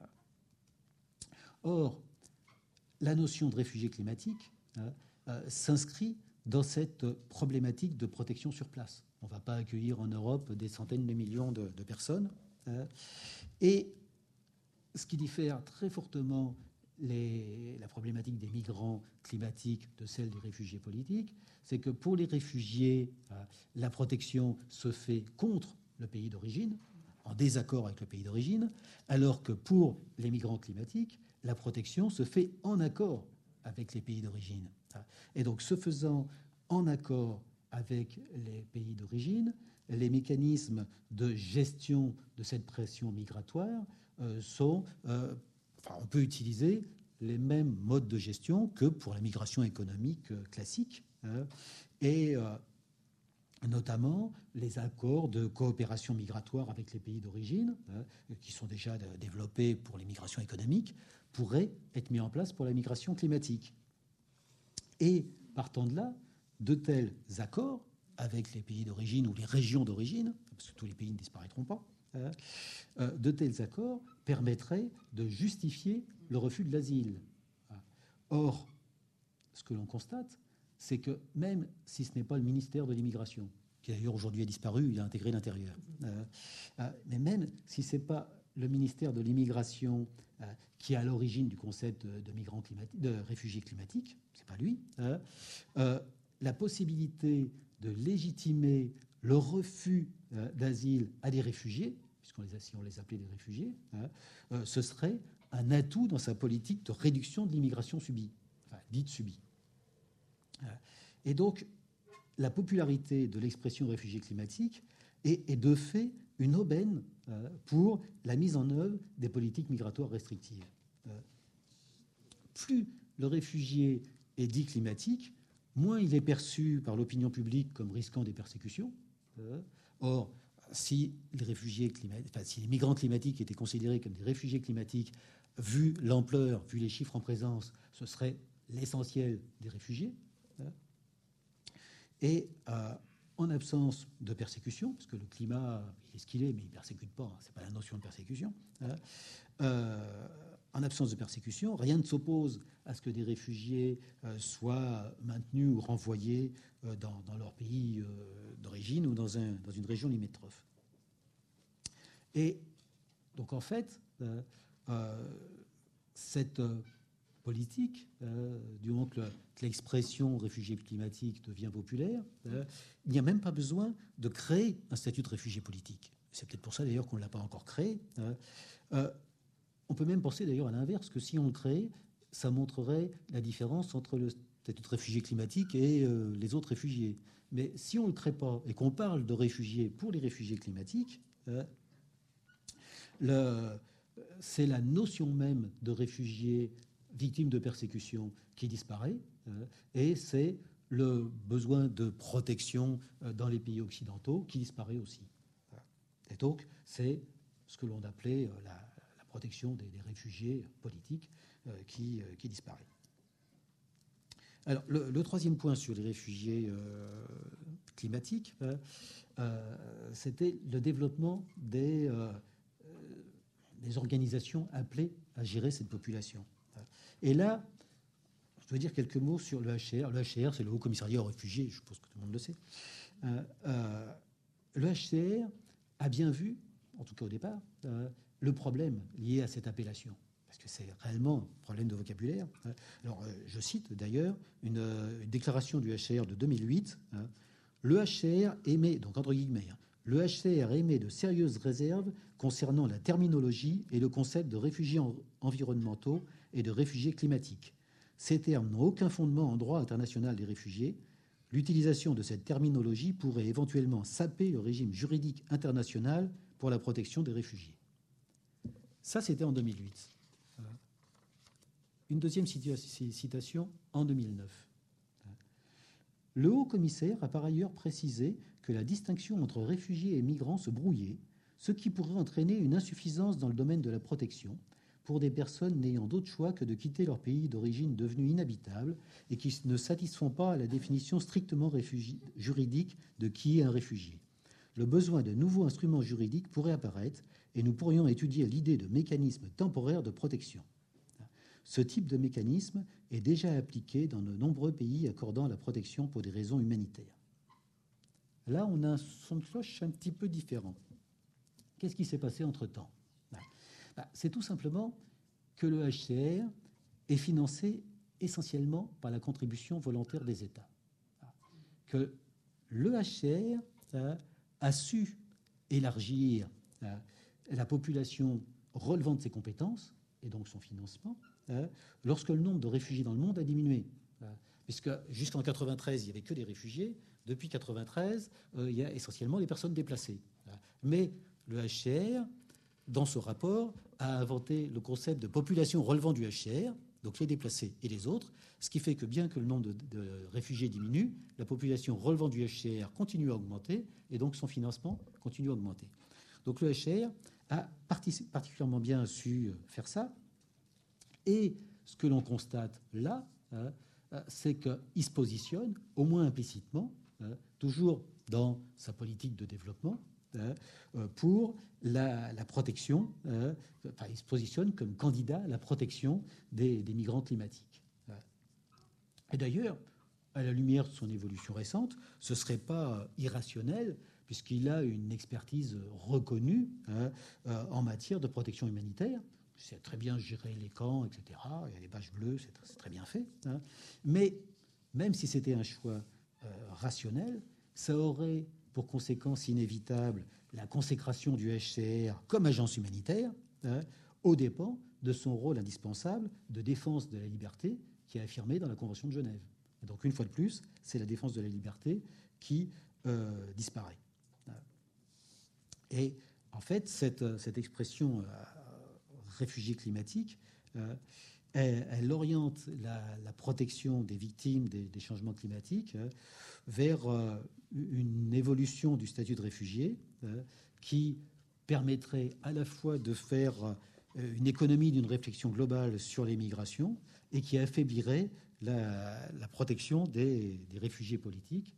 Or, la notion de réfugié climatique s'inscrit dans cette problématique de protection sur place. On ne va pas accueillir en Europe des centaines de millions de personnes. Et ce qui diffère très fortement la problématique des migrants climatiques de celle des réfugiés politiques, c'est que pour les réfugiés, la protection se fait contre le pays d'origine, en désaccord avec le pays d'origine, alors que pour les migrants climatiques, la protection se fait en accord avec les pays d'origine. Et donc, ce faisant en accord avec les pays d'origine, les mécanismes de gestion de cette pression migratoire sont... on peut utiliser les mêmes modes de gestion que pour la migration économique classique, et notamment les accords de coopération migratoire avec les pays d'origine, qui sont déjà développés pour les migrations économiques, pourraient être mis en place pour la migration climatique. Et partant de là, de tels accords avec les pays d'origine ou les régions d'origine, parce que tous les pays ne disparaîtront pas, de tels accords permettraient de justifier le refus de l'asile. Or, ce que l'on constate, c'est que même si ce n'est pas le ministère de l'immigration, qui d'ailleurs aujourd'hui a disparu, il a intégré l'intérieur, mais même si ce n'est pas le ministère de l'immigration qui est à l'origine du concept de réfugiés climatiques, c'est pas lui, la possibilité de légitimer le refus d'asile à des réfugiés, si on les appelait des réfugiés, ce serait un atout dans sa politique de réduction de l'immigration subie, dite subie. Et donc, la popularité de l'expression réfugié climatique est de fait une aubaine pour la mise en œuvre des politiques migratoires restrictives. Plus le réfugié est dit climatique, moins il est perçu par l'opinion publique comme risquant des persécutions. Or, si les migrants climatiques étaient considérés comme des réfugiés climatiques, vu l'ampleur, vu les chiffres en présence, ce serait l'essentiel des réfugiés. Et en absence de persécution, parce que le climat, il est ce qu'il est, mais il ne persécute pas, ce n'est pas la notion de persécution, en absence de persécution, rien ne s'oppose à ce que des réfugiés soient maintenus ou renvoyés dans leur pays d'origine ou dans une région limitrophe. Et donc, en fait, cette politique, du moment que l'expression réfugié climatique devient populaire, il n'y a même pas besoin de créer un statut de réfugié politique. C'est peut-être pour ça, d'ailleurs, qu'on ne l'a pas encore créé. On peut même penser, d'ailleurs, à l'inverse, que si on le crée, ça montrerait la différence entre le statut de réfugié climatique et les autres réfugiés. Mais si on ne le crée pas et qu'on parle de réfugiés pour les réfugiés climatiques, c'est la notion même de réfugiés victimes de persécution qui disparaît, et c'est le besoin de protection dans les pays occidentaux qui disparaît aussi. Et donc, c'est ce que l'on appelait la protection des réfugiés politiques qui disparaît. Alors, le troisième point sur les réfugiés climatiques, c'était le développement des organisations appelées à gérer cette population. Et là, je dois dire quelques mots sur le HCR. Le HCR, c'est le Haut Commissariat aux réfugiés, je pense que tout le monde le sait. Le HCR a bien vu, en tout cas au départ, le problème lié à cette appellation, parce que c'est réellement un problème de vocabulaire. Alors, je cite d'ailleurs une déclaration du HCR de 2008. Le HCR émet, donc entre guillemets, le HCR émet de sérieuses réserves concernant la terminologie et le concept de réfugiés environnementaux et de réfugiés climatiques. Ces termes n'ont aucun fondement en droit international des réfugiés. L'utilisation de cette terminologie pourrait éventuellement saper le régime juridique international pour la protection des réfugiés. Ça, c'était en 2008. Une deuxième citation en 2009. Le haut-commissaire a par ailleurs précisé que la distinction entre réfugiés et migrants se brouillait, ce qui pourrait entraîner une insuffisance dans le domaine de la protection, pour des personnes n'ayant d'autre choix que de quitter leur pays d'origine devenu inhabitable et qui ne satisfont pas à la définition strictement juridique de qui est un réfugié. Le besoin de nouveaux instruments juridiques pourrait apparaître et nous pourrions étudier l'idée de mécanisme temporaire de protection. Ce type de mécanisme est déjà appliqué dans de nombreux pays accordant la protection pour des raisons humanitaires. Là, on a un son de cloche un petit peu différent. Qu'est-ce qui s'est passé entre-temps ? C'est tout simplement que le HCR est financé essentiellement par la contribution volontaire des États. Que le HCR a su élargir la population relevant de ses compétences, et donc son financement, lorsque le nombre de réfugiés dans le monde a diminué. Puisque jusqu'en 1993, il n'y avait que des réfugiés. Depuis 1993, il y a essentiellement les personnes déplacées. Mais le HCR, dans ce rapport, a inventé le concept de population relevant du HCR, donc les déplacés et les autres, ce qui fait que bien que le nombre de réfugiés diminue, la population relevant du HCR continue à augmenter et donc son financement continue à augmenter. Donc le HCR a particulièrement bien su faire ça. Et ce que l'on constate là, c'est qu'il se positionne, au moins implicitement, toujours dans sa politique de développement, pour la protection, il se positionne comme candidat à la protection des migrants climatiques. Et d'ailleurs, à la lumière de son évolution récente, ce ne serait pas irrationnel, puisqu'il a une expertise reconnue en matière de protection humanitaire. Il sait très bien gérer les camps, etc. Il y a les bâches bleues, c'est très bien fait. Mais même si c'était un choix rationnel, ça aurait pour conséquence inévitable la consécration du HCR comme agence humanitaire, aux dépens de son rôle indispensable de défense de la liberté qui est affirmé dans la Convention de Genève. Et donc, une fois de plus, c'est la défense de la liberté qui disparaît. Et en fait, cette expression réfugié climatique, elle oriente la protection des victimes des changements climatiques vers une évolution du statut de réfugié qui permettrait à la fois de faire une économie d'une réflexion globale sur les migrations et qui affaiblirait la protection des réfugiés politiques.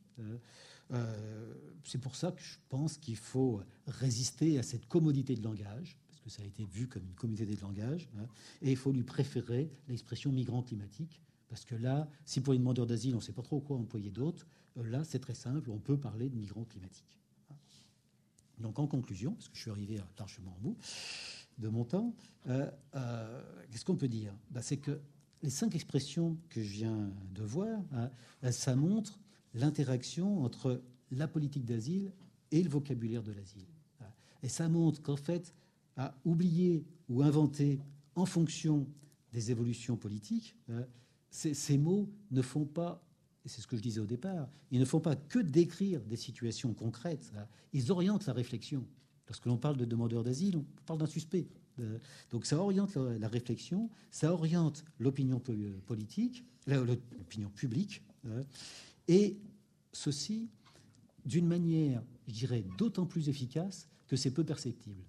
C'est pour ça que je pense qu'il faut résister à cette commodité de langage, parce que ça a été vu comme une commodité de langage, et il faut lui préférer l'expression migrant climatique, parce que là, si pour les demandeurs d'asile, on ne sait pas trop quoi employer d'autre, là, c'est très simple, on peut parler de migrants climatiques. Donc, en conclusion, parce que je suis arrivé largement au bout de mon temps, qu'est-ce qu'on peut dire ? C'est que les 5 expressions que je viens de voir, ça montre l'interaction entre la politique d'asile et le vocabulaire de l'asile. Et ça montre qu'en fait, à oublier ou inventer en fonction des évolutions politiques, ces mots ne font pas, et c'est ce que je disais au départ, ils ne font pas que décrire des situations concrètes, ils orientent la réflexion. Lorsque l'on parle de demandeurs d'asile, on parle d'un suspect. Donc ça oriente la réflexion, ça oriente l'opinion politique, l'opinion publique, et ceci d'une manière, je dirais, d'autant plus efficace que c'est peu perceptible.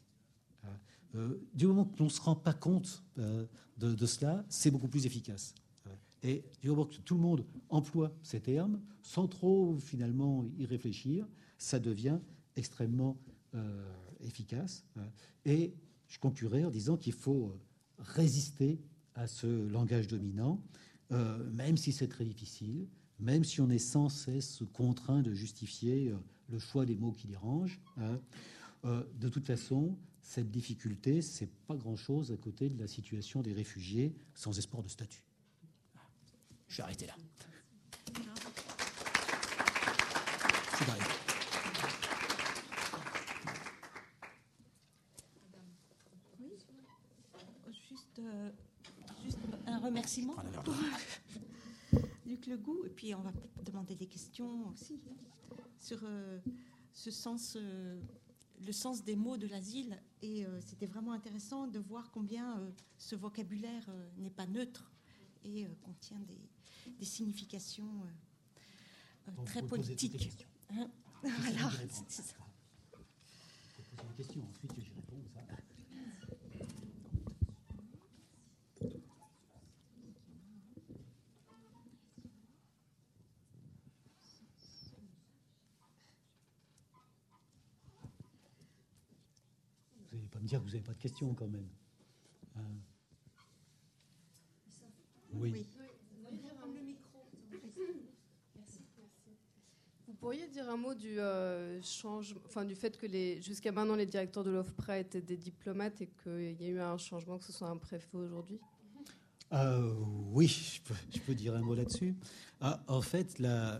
Du moment que l'on ne se rend pas compte de cela, c'est beaucoup plus efficace. Et du moment que tout le monde emploie ces termes, sans trop finalement y réfléchir, ça devient extrêmement efficace. Et je conclurai en disant qu'il faut résister à ce langage dominant, même si c'est très difficile, même si on est sans cesse contraint de justifier le choix des mots qui dérangent. De toute façon, cette difficulté, c'est pas grand-chose à côté de la situation des réfugiés sans espoir de statut. Je vais arrêter là. Juste un remerciement pour Luc Legout, et puis on va demander des questions aussi sur ce sens, le sens des mots de l'asile. Et c'était vraiment intéressant de voir combien ce vocabulaire n'est pas neutre et contient des significations très politiques. Hein, voilà, c'est ça. Poser des questions, ensuite j'y réponds. Ça. pas me dire que vous n'avez pas de questions quand même. Oui. Oui. Vous pourriez dire un mot du du fait que jusqu'à maintenant les directeurs de l'OFPRA étaient des diplomates et qu'il y a eu un changement, que ce soit un préfet aujourd'hui? Oui, je peux dire un mot là-dessus. En fait,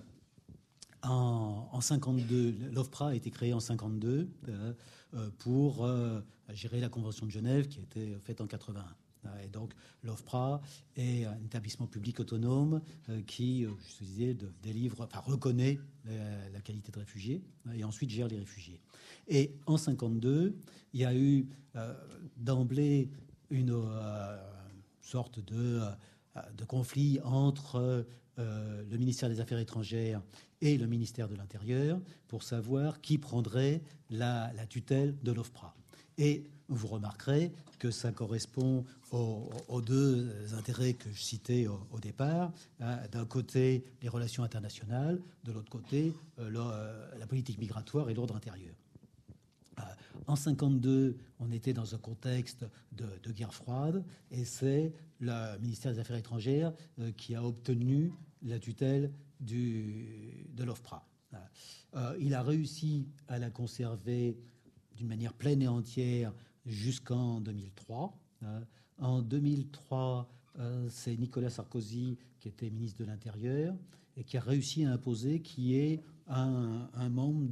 en 52, l'OFPRA a été créée en 52 pour gérer la Convention de Genève qui a été faite en 81. Et donc, l'OFPRA est un établissement public autonome qui, je disais, reconnaît la qualité de réfugié et ensuite gère les réfugiés. Et en 52, il y a eu d'emblée une sorte de conflit entre le ministère des Affaires étrangères et le ministère de l'Intérieur pour savoir qui prendrait la tutelle de l'OFPRA. Et vous remarquerez que ça correspond aux deux intérêts que je citais au départ. D'un côté, les relations internationales, de l'autre côté, la politique migratoire et l'ordre intérieur. En 52, on était dans un contexte de guerre froide et c'est le ministère des Affaires étrangères qui a obtenu la tutelle de l'OFPRA. Il a réussi à la conserver d'une manière pleine et entière jusqu'en 2003. En 2003, c'est Nicolas Sarkozy qui était ministre de l'Intérieur et qui a réussi à imposer qui est un membre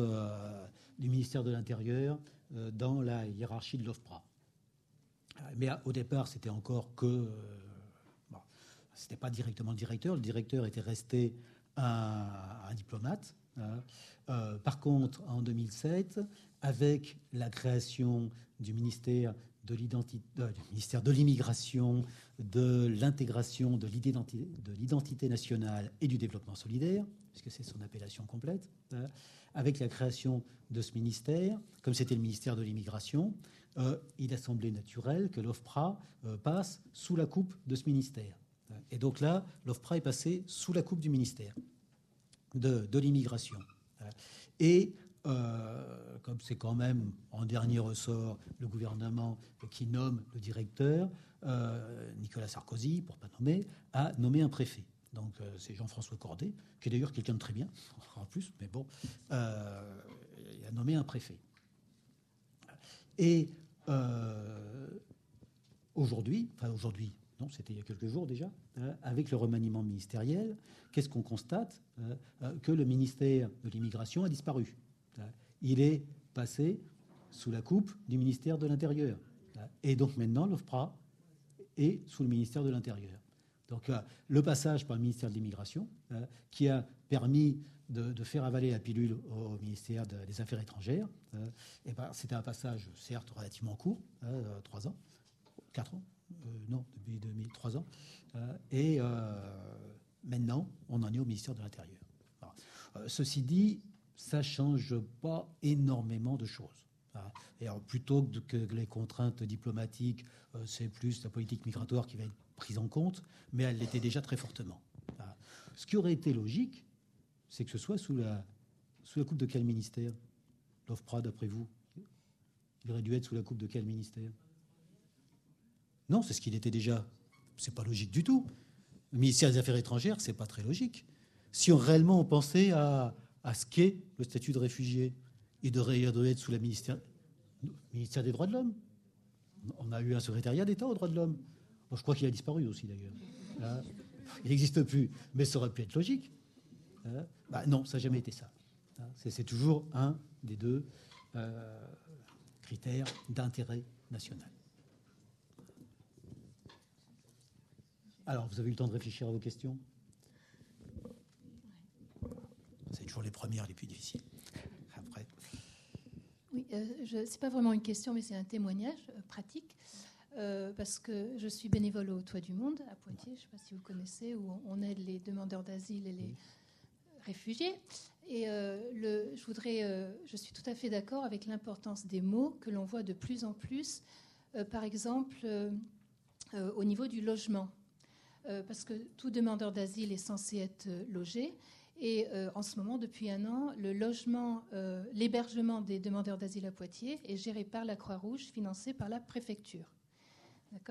du ministère de l'Intérieur dans la hiérarchie de l'OFPRA. Mais au départ, c'était encore que... c'était pas directement le directeur. Le directeur était resté un diplomate. Par contre, en 2007, avec la création du ministère de l'immigration, de l'intégration, de l'identité nationale et du développement solidaire, puisque c'est son appellation complète, avec la création de ce ministère, comme c'était le ministère de l'immigration, il a semblé naturel que l'OFPRA passe sous la coupe de ce ministère. Et donc là, l'OFPRA est passé sous la coupe du ministère de l'immigration. Et comme c'est quand même en dernier ressort le gouvernement qui nomme le directeur, Nicolas Sarkozy, pour ne pas nommer, a nommé un préfet. Donc c'est Jean-François Cordet, qui est d'ailleurs quelqu'un de très bien, en plus, mais bon, il a nommé un préfet. Et aujourd'hui, non, c'était il y a quelques jours déjà, avec le remaniement ministériel, qu'est-ce qu'on constate? Que le ministère de l'immigration a disparu. Il est passé sous la coupe du ministère de l'Intérieur. Et donc maintenant, l'OFPRA est sous le ministère de l'Intérieur. Donc le passage par le ministère de l'immigration, qui a permis de faire avaler la pilule au ministère des Affaires étrangères, c'était un passage certes relativement court, 3 ans, 4 ans, non, depuis 2003 ans, et maintenant on en est au ministère de l'Intérieur. Ceci dit, ça ne change pas énormément de choses. Et alors, plutôt que les contraintes diplomatiques, c'est plus la politique migratoire qui va être prise en compte, mais elle l'était déjà très fortement. Ce qui aurait été logique, c'est que ce soit sous la coupe de quel ministère? L'OFPRA, d'après vous? Il aurait dû être sous la coupe de quel ministère? Non, c'est ce qu'il était déjà. C'est pas logique du tout. Le ministère des Affaires étrangères, c'est pas très logique. Si réellement on pensait à ce qu'est le statut de réfugié, il devrait être sous le ministère des droits de l'homme. On a eu un secrétariat d'État aux droits de l'homme. Bon, je crois qu'il a disparu aussi, d'ailleurs. Il n'existe plus. Mais ça aurait pu être logique. Non, ça n'a jamais été ça. C'est toujours un des deux critères d'intérêt national. Alors, vous avez eu le temps de réfléchir à vos questions? C'est toujours les premières les plus difficiles. Après. Oui, ce n'est pas vraiment une question, mais c'est un témoignage pratique. Parce que je suis bénévole au Toit du Monde, à Poitiers, je ne sais pas si vous connaissez, où on aide les demandeurs d'asile et les réfugiés. Et je suis tout à fait d'accord avec l'importance des mots que l'on voit de plus en plus, par exemple, au niveau du logement. Parce que tout demandeur d'asile est censé être logé. Et en ce moment, depuis 1 an, l'hébergement des demandeurs d'asile à Poitiers est géré par la Croix-Rouge, financé par la préfecture. D'accord ?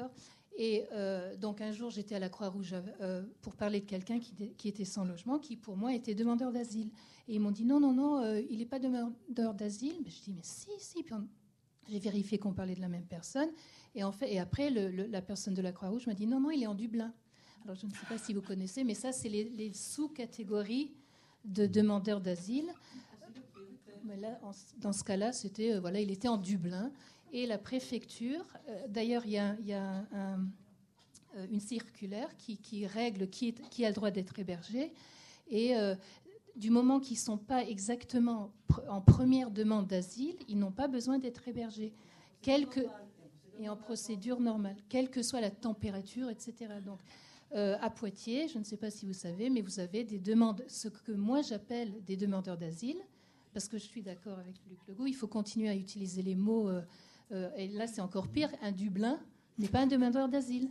Et donc un jour, j'étais à la Croix-Rouge pour parler de quelqu'un qui était sans logement, qui pour moi était demandeur d'asile. Et ils m'ont dit non, il n'est pas demandeur d'asile. Mais je dis mais si. Puis j'ai vérifié qu'on parlait de la même personne. Et après, la personne de la Croix-Rouge m'a dit non, il est en Dublin. Alors je ne sais pas si vous connaissez, mais ça c'est les sous-catégories de demandeurs d'asile. Mais là, dans ce cas-là, c'était il était en Dublin. Et la préfecture, d'ailleurs, il y a une circulaire qui règle qui a le droit d'être hébergé. Et du moment qu'ils ne sont pas exactement en première demande d'asile, ils n'ont pas besoin d'être hébergés. Et en procédure normale, quelle que soit la température, etc. Donc, à Poitiers, je ne sais pas si vous savez, mais vous avez des demandes, ce que moi j'appelle des demandeurs d'asile, parce que je suis d'accord avec Luc Legault, il faut continuer à utiliser les mots... et là, c'est encore pire. Un Dublin n'est pas un demandeur d'asile.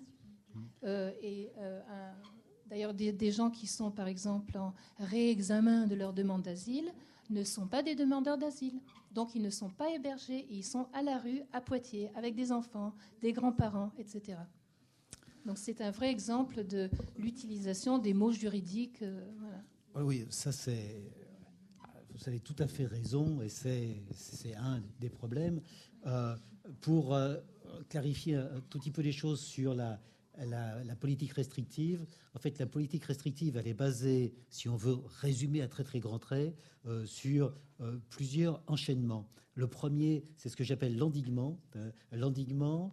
D'ailleurs, des gens qui sont, par exemple, en réexamen de leur demande d'asile ne sont pas des demandeurs d'asile. Donc, ils ne sont pas hébergés. Et ils sont à la rue, à Poitiers, avec des enfants, des grands-parents, etc. Donc, c'est un vrai exemple de l'utilisation des mots juridiques. Voilà. Oui, ça, c'est... Vous avez tout à fait raison, et c'est un des problèmes. Pour clarifier un tout petit peu les choses sur la politique restrictive, en fait, la politique restrictive, elle est basée, si on veut résumer à très très grands traits, sur plusieurs enchaînements. Le premier, c'est ce que j'appelle l'endiguement. L'endiguement,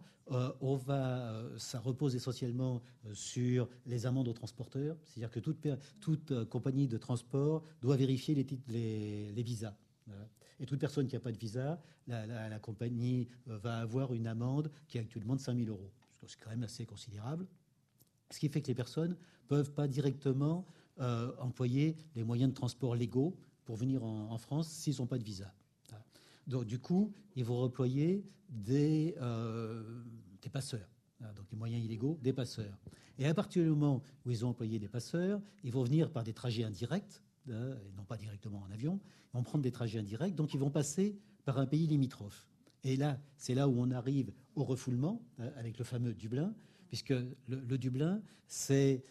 ça repose essentiellement sur les amendes aux transporteurs, c'est-à-dire que toute compagnie de transport doit vérifier les visas. Et toute personne qui n'a pas de visa, la compagnie va avoir une amende qui est actuellement de 5 000 €. C'est quand même assez considérable. Ce qui fait que les personnes ne peuvent pas directement employer les moyens de transport légaux pour venir en France s'ils n'ont pas de visa. Donc, du coup, ils vont employer des passeurs. Donc, les moyens illégaux, des passeurs. Et à partir du moment où ils ont employé des passeurs, ils vont venir par des trajets indirects, et non pas directement en avion, ils vont prendre des trajets indirects, donc ils vont passer par un pays limitrophe. Et là, c'est là où on arrive au refoulement, avec le fameux Dublin, puisque le Dublin, c'est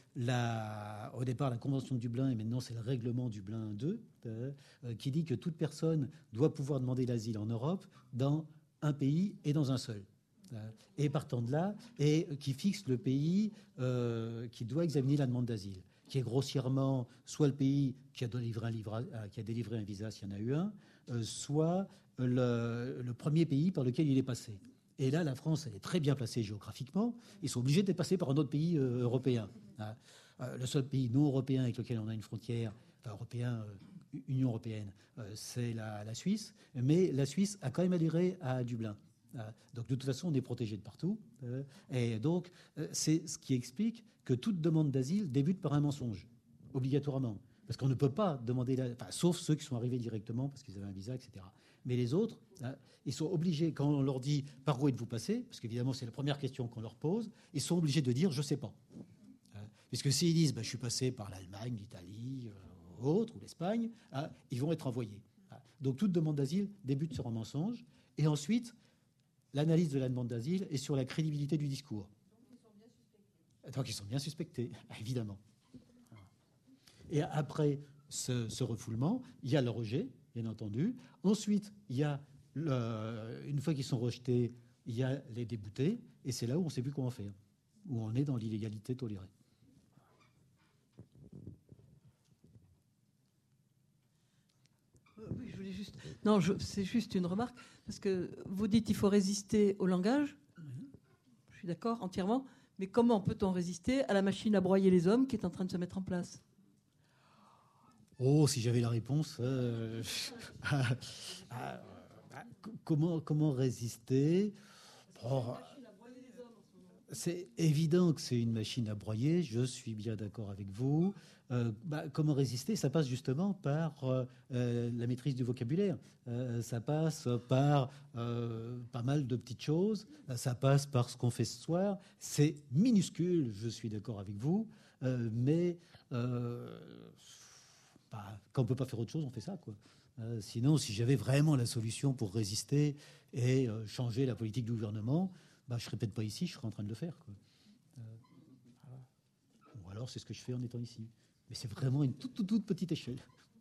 au départ la Convention de Dublin, et maintenant c'est le règlement Dublin 2, qui dit que toute personne doit pouvoir demander l'asile en Europe dans un pays et dans un seul. Et partant de là, et qui fixe le pays qui doit examiner la demande d'asile, qui est grossièrement soit le pays qui a délivré un visa s'il y en a eu un, soit le premier pays par lequel il est passé. Et là, la France, elle est très bien placée géographiquement. Ils sont obligés d'être passés par un autre pays européen. Le seul pays non européen avec lequel on a une frontière, enfin européen, Union européenne, c'est la Suisse. Mais la Suisse a quand même adhéré à Dublin. Donc, de toute façon, on est protégé de partout. Et donc, c'est ce qui explique que toute demande d'asile débute par un mensonge, obligatoirement. Parce qu'on ne peut pas demander, sauf ceux qui sont arrivés directement parce qu'ils avaient un visa, etc. Mais les autres, ils sont obligés, quand on leur dit par où êtes-vous passé, parce qu'évidemment c'est la première question qu'on leur pose, ils sont obligés de dire je ne sais pas. Puisque s'ils disent je suis passé par l'Allemagne, l'Italie, ou l'Espagne, ils vont être envoyés. Donc toute demande d'asile débute sur un mensonge, et ensuite l'analyse de la demande d'asile est sur la crédibilité du discours. Donc ils sont bien suspectés, évidemment. Et après ce refoulement, il y a le rejet, bien entendu. Ensuite, il y a une fois qu'ils sont rejetés, il y a les déboutés, et c'est là où on ne sait plus comment faire, où on est dans l'illégalité tolérée. Oui, je voulais juste... Non, c'est juste une remarque, parce que vous dites qu'il faut résister au langage. Je suis d'accord entièrement, mais comment peut-on résister à la machine à broyer les hommes qui est en train de se mettre en place ? Oh, si j'avais la réponse. Comment résister ? C'est évident que c'est une machine à broyer, je suis bien d'accord avec vous. Comment résister ? Ça passe justement par la maîtrise du vocabulaire. Ça passe par pas mal de petites choses. Ça passe par ce qu'on fait ce soir. C'est minuscule, je suis d'accord avec vous. Mais quand on ne peut pas faire autre chose, on fait ça, quoi. Sinon, si j'avais vraiment la solution pour résister et changer la politique du gouvernement, je ne serais peut-être pas ici, je serais en train de le faire, quoi. Voilà. Ou alors, c'est ce que je fais en étant ici. Mais c'est vraiment une toute petite échelle.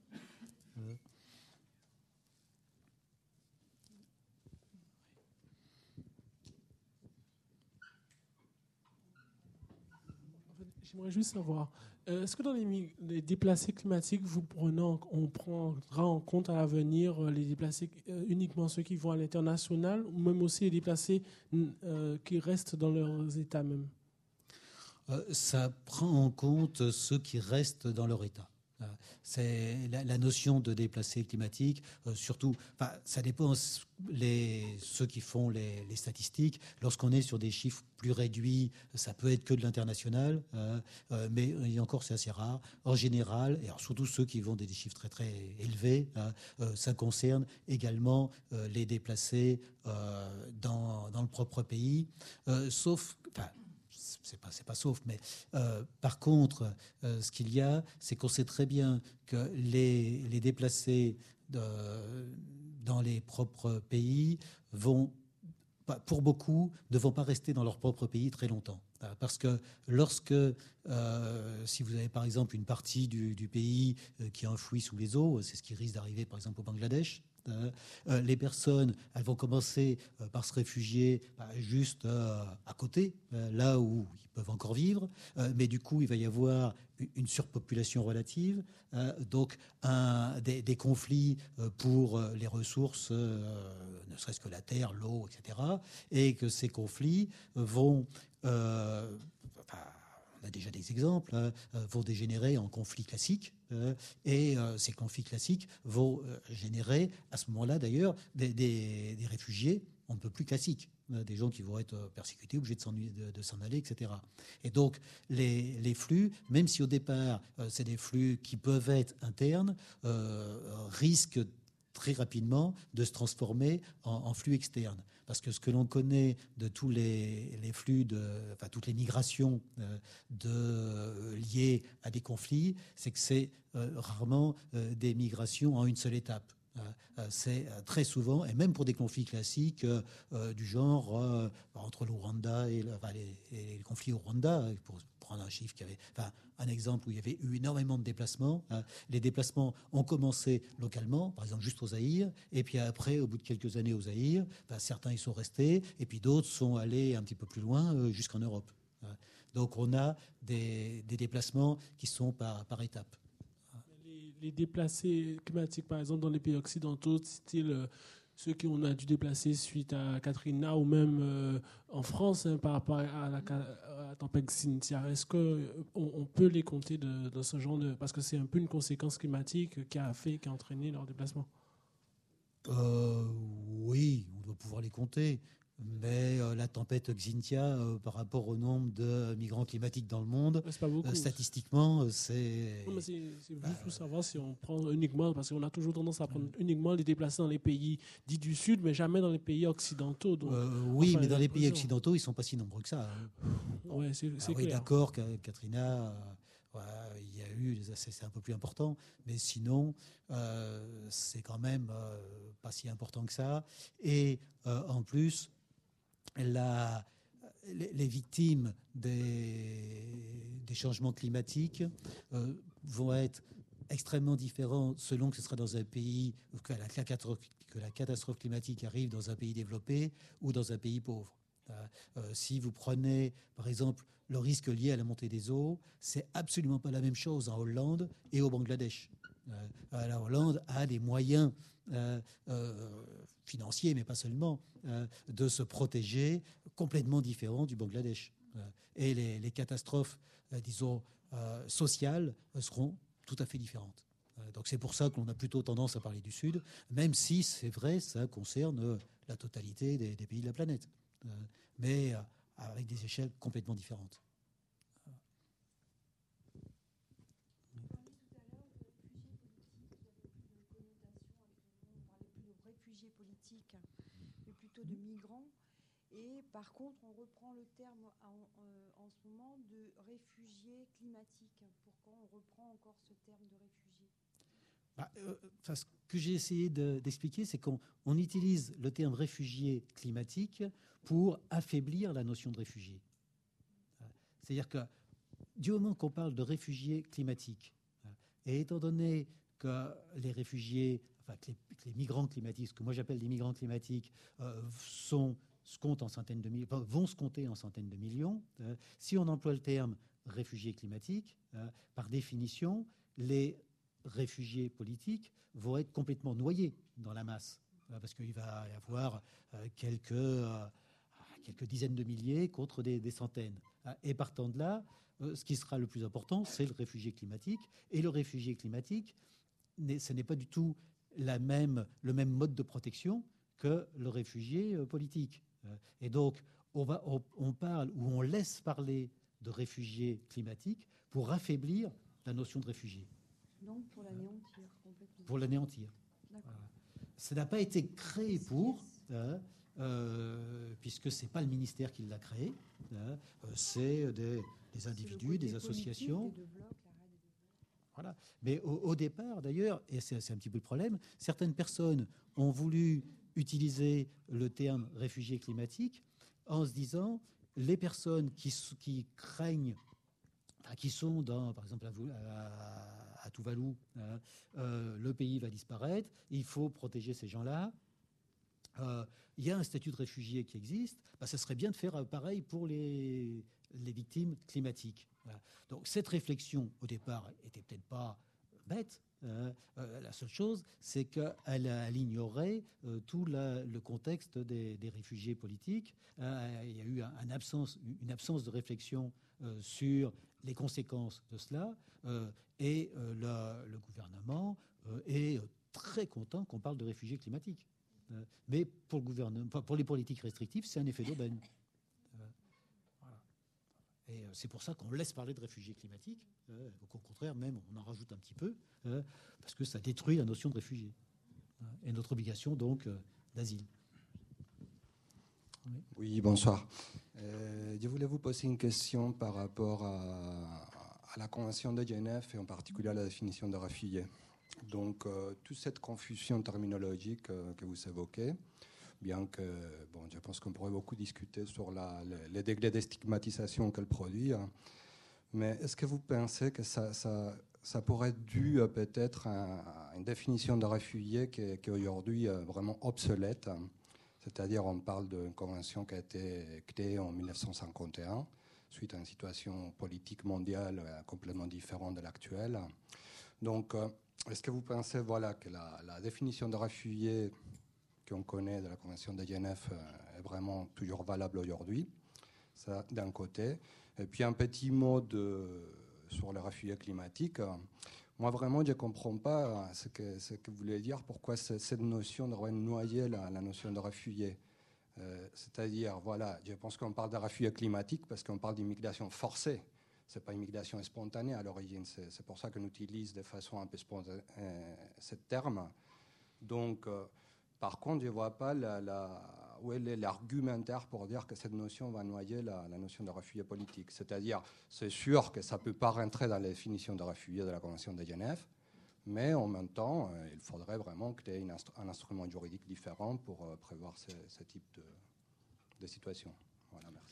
J'aimerais juste savoir, est-ce que dans les déplacés climatiques, on prendra en compte à l'avenir les déplacés uniquement ceux qui vont à l'international, ou même aussi les déplacés qui restent dans leurs États même? Ça prend en compte ceux qui restent dans leur État. C'est la notion de déplacés climatiques, surtout, ça dépend ceux qui font les statistiques. Lorsqu'on est sur des chiffres plus réduits, ça peut être que de l'international, mais encore c'est assez rare. En général, et alors surtout ceux qui vont des chiffres très très élevés, ça concerne également les déplacés dans le propre pays, sauf... c'est pas sauf, mais par contre, ce qu'il y a, c'est qu'on sait très bien que les déplacés dans les propres pays vont, pour beaucoup, ne vont pas rester dans leur propre pays très longtemps. Parce que si vous avez par exemple une partie du pays qui est enfouie sous les eaux, c'est ce qui risque d'arriver par exemple au Bangladesh, les personnes, elles vont commencer par se réfugier juste à côté, là où ils peuvent encore vivre, mais du coup il va y avoir une surpopulation relative, donc des conflits pour les ressources, ne serait-ce que la terre, l'eau, etc., et que ces conflits vont... on a déjà des exemples, vont dégénérer en conflits classiques, et ces conflits classiques vont générer, à ce moment-là d'ailleurs, des réfugiés on ne peut plus classiques, des gens qui vont être persécutés, obligés de s'en aller, etc. Et donc les flux, même si au départ c'est des flux qui peuvent être internes, risquent très rapidement de se transformer en flux externes. Parce que ce que l'on connaît de tous les flux, toutes les migrations liées à des conflits, c'est que c'est rarement des migrations en une seule étape. C'est très souvent, et même pour des conflits classiques du genre entre le Rwanda et les conflits au Rwanda, pour prendre un chiffre un exemple où il y avait eu énormément de déplacements. Les déplacements ont commencé localement, par exemple juste au Zaïre, et puis après, au bout de quelques années au Zaïre, certains y sont restés, et puis d'autres sont allés un petit peu plus loin jusqu'en Europe. Donc on a des déplacements qui sont par étapes. Les déplacés climatiques, par exemple, dans les pays occidentaux, style ceux qu'on a dû déplacer suite à Katrina, ou même en France, par rapport à la tempête Cynthia, est-ce qu'on peut les compter dans ce genre de... Parce que c'est un peu une conséquence climatique qui a entraîné leur déplacement. Oui, on doit pouvoir les compter. Mais la tempête Xynthia, par rapport au nombre de migrants climatiques dans le monde, c'est pas beaucoup. Statistiquement, c'est... Non, mais c'est juste pour savoir si on prend uniquement, parce qu'on a toujours tendance à prendre uniquement les déplacés dans les pays dits du Sud, mais jamais dans les pays occidentaux. Donc, oui, mais dans les pays occidentaux, ils ne sont pas si nombreux que ça. Ouais, c'est clair. Oui, d'accord, Katrina... il y a eu, c'est un peu plus important, mais sinon, c'est quand même pas si important que ça. Et en plus, les victimes des changements climatiques vont être extrêmement différents selon que ce sera dans un pays, que la catastrophe climatique arrive dans un pays développé ou dans un pays pauvre. Si vous prenez, par exemple, le risque lié à la montée des eaux, c'est absolument pas la même chose en Hollande et au Bangladesh. La Hollande a des moyens financiers, mais pas seulement, de se protéger, complètement différents du Bangladesh. Et les catastrophes, disons, sociales seront tout à fait différentes. Donc c'est pour ça qu'on a plutôt tendance à parler du Sud, même si c'est vrai, ça concerne la totalité des pays de la planète. Mais avec des échelles complètement différentes. Réfugiés politiques, mais plutôt de migrants. Et par contre, on reprend le terme en ce moment de réfugiés climatiques. Pourquoi on reprend encore ce terme de réfugiés ? Ce que j'ai essayé d'expliquer, c'est qu'on utilise le terme réfugié climatique pour affaiblir la notion de réfugié. C'est-à-dire que du moment qu'on parle de réfugiés climatiques, et étant donné que les réfugiés, que les migrants climatiques, ce que moi j'appelle des migrants climatiques, vont se compter en centaines de millions, si on emploie le terme réfugiés climatiques, par définition, les réfugiés politiques vont être complètement noyés dans la masse, parce qu'il va y avoir quelques dizaines de milliers contre des centaines. Et partant de là, ce qui sera le plus important, c'est le réfugié climatique. Et le réfugié climatique, ce n'est pas du tout le même mode de protection que le réfugié politique. Et donc, on laisse parler de réfugiés climatiques pour affaiblir la notion de réfugié. Donc pour l'anéantir complètement. Pour l'anéantir. Voilà. Ça n'a pas été créé pour, puisque ce n'est pas le ministère qui l'a créé, c'est des individus, des associations. Voilà. Mais au départ, d'ailleurs, et c'est un petit peu le problème, certaines personnes ont voulu utiliser le terme réfugié climatique en se disant les personnes qui craignent, qui sont dans, par exemple, à Tuvalu, le pays va disparaître, il faut protéger ces gens-là. Il y a un statut de réfugié qui existe, ce serait bien de faire pareil pour les victimes climatiques. Voilà. Donc cette réflexion, au départ, était peut-être pas bête. La seule chose, c'est qu'elle ignorait tout le contexte des réfugiés politiques. Il y a eu une absence de réflexion sur les conséquences de cela. Et le gouvernement est très content qu'on parle de réfugiés climatiques. Mais pour le gouvernement, pour les politiques restrictives, c'est un effet d'aubaine. Voilà. Et c'est pour ça qu'on laisse parler de réfugiés climatiques. Au contraire, même, on en rajoute un petit peu, parce que ça détruit la notion de réfugié. Et notre obligation, donc, d'asile. Oui, bonsoir. Je voulais vous poser une question par rapport à la Convention de Genève et en particulier à la définition de réfugié. Donc, toute cette confusion terminologique que vous évoquez, bien que, je pense qu'on pourrait beaucoup discuter sur les degrés de stigmatisation qu'elle produit, mais est-ce que vous pensez que ça pourrait être dû peut-être à une définition de réfugié qui est aujourd'hui vraiment obsolète? C'est-à-dire, on parle d'une convention qui a été créée en 1951, suite à une situation politique mondiale complètement différente de l'actuelle. Donc, est-ce que vous pensez que la définition de réfugié qu'on connaît de la Convention de Genève est vraiment toujours valable aujourd'hui? Ça, d'un côté. Et puis, un petit mot sur les réfugiés climatiques. Moi, vraiment, je ne comprends pas ce que vous voulez dire, pourquoi cette notion devrait noyer la notion de réfugié. C'est-à-dire, je pense qu'on parle de réfugiés climatiques parce qu'on parle d'immigration forcée. Ce n'est pas une migration spontanée à l'origine. C'est pour ça qu'on utilise de façon un peu spontanée ce terme. Donc, par contre, je ne vois pas où est l'argumentaire pour dire que cette notion va noyer la notion de réfugié politique. C'est-à-dire, c'est sûr que ça ne peut pas rentrer dans la définition de réfugié de la Convention de Genève, mais en même temps, il faudrait vraiment créer un instrument juridique différent pour prévoir ce type de situation. Voilà, merci.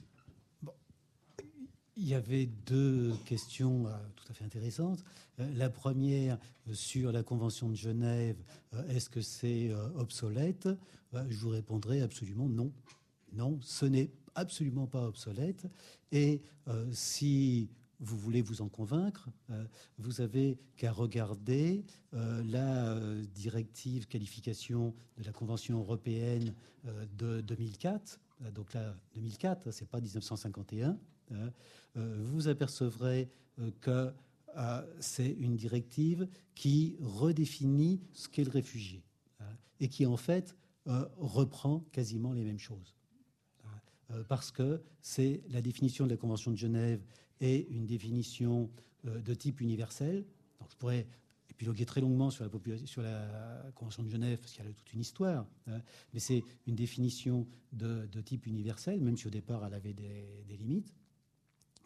Il y avait deux questions tout à fait intéressantes. La première, sur la Convention de Genève, est-ce que c'est obsolète? Je vous répondrai absolument non. Non, ce n'est absolument pas obsolète. Et si vous voulez vous en convaincre, vous avez qu'à regarder la directive qualification de la Convention européenne de 2004. Donc là, 2004, ce n'est pas 1951. Vous apercevrez que c'est une directive qui redéfinit ce qu'est le réfugié et qui, en fait, reprend quasiment les mêmes choses. Parce que c'est la définition de la Convention de Genève est une définition de type universel. Donc, je pourrais épiloguer très longuement sur la Convention de Genève, parce qu'il y a toute une histoire, mais c'est une définition de type universel, même si au départ, elle avait des limites.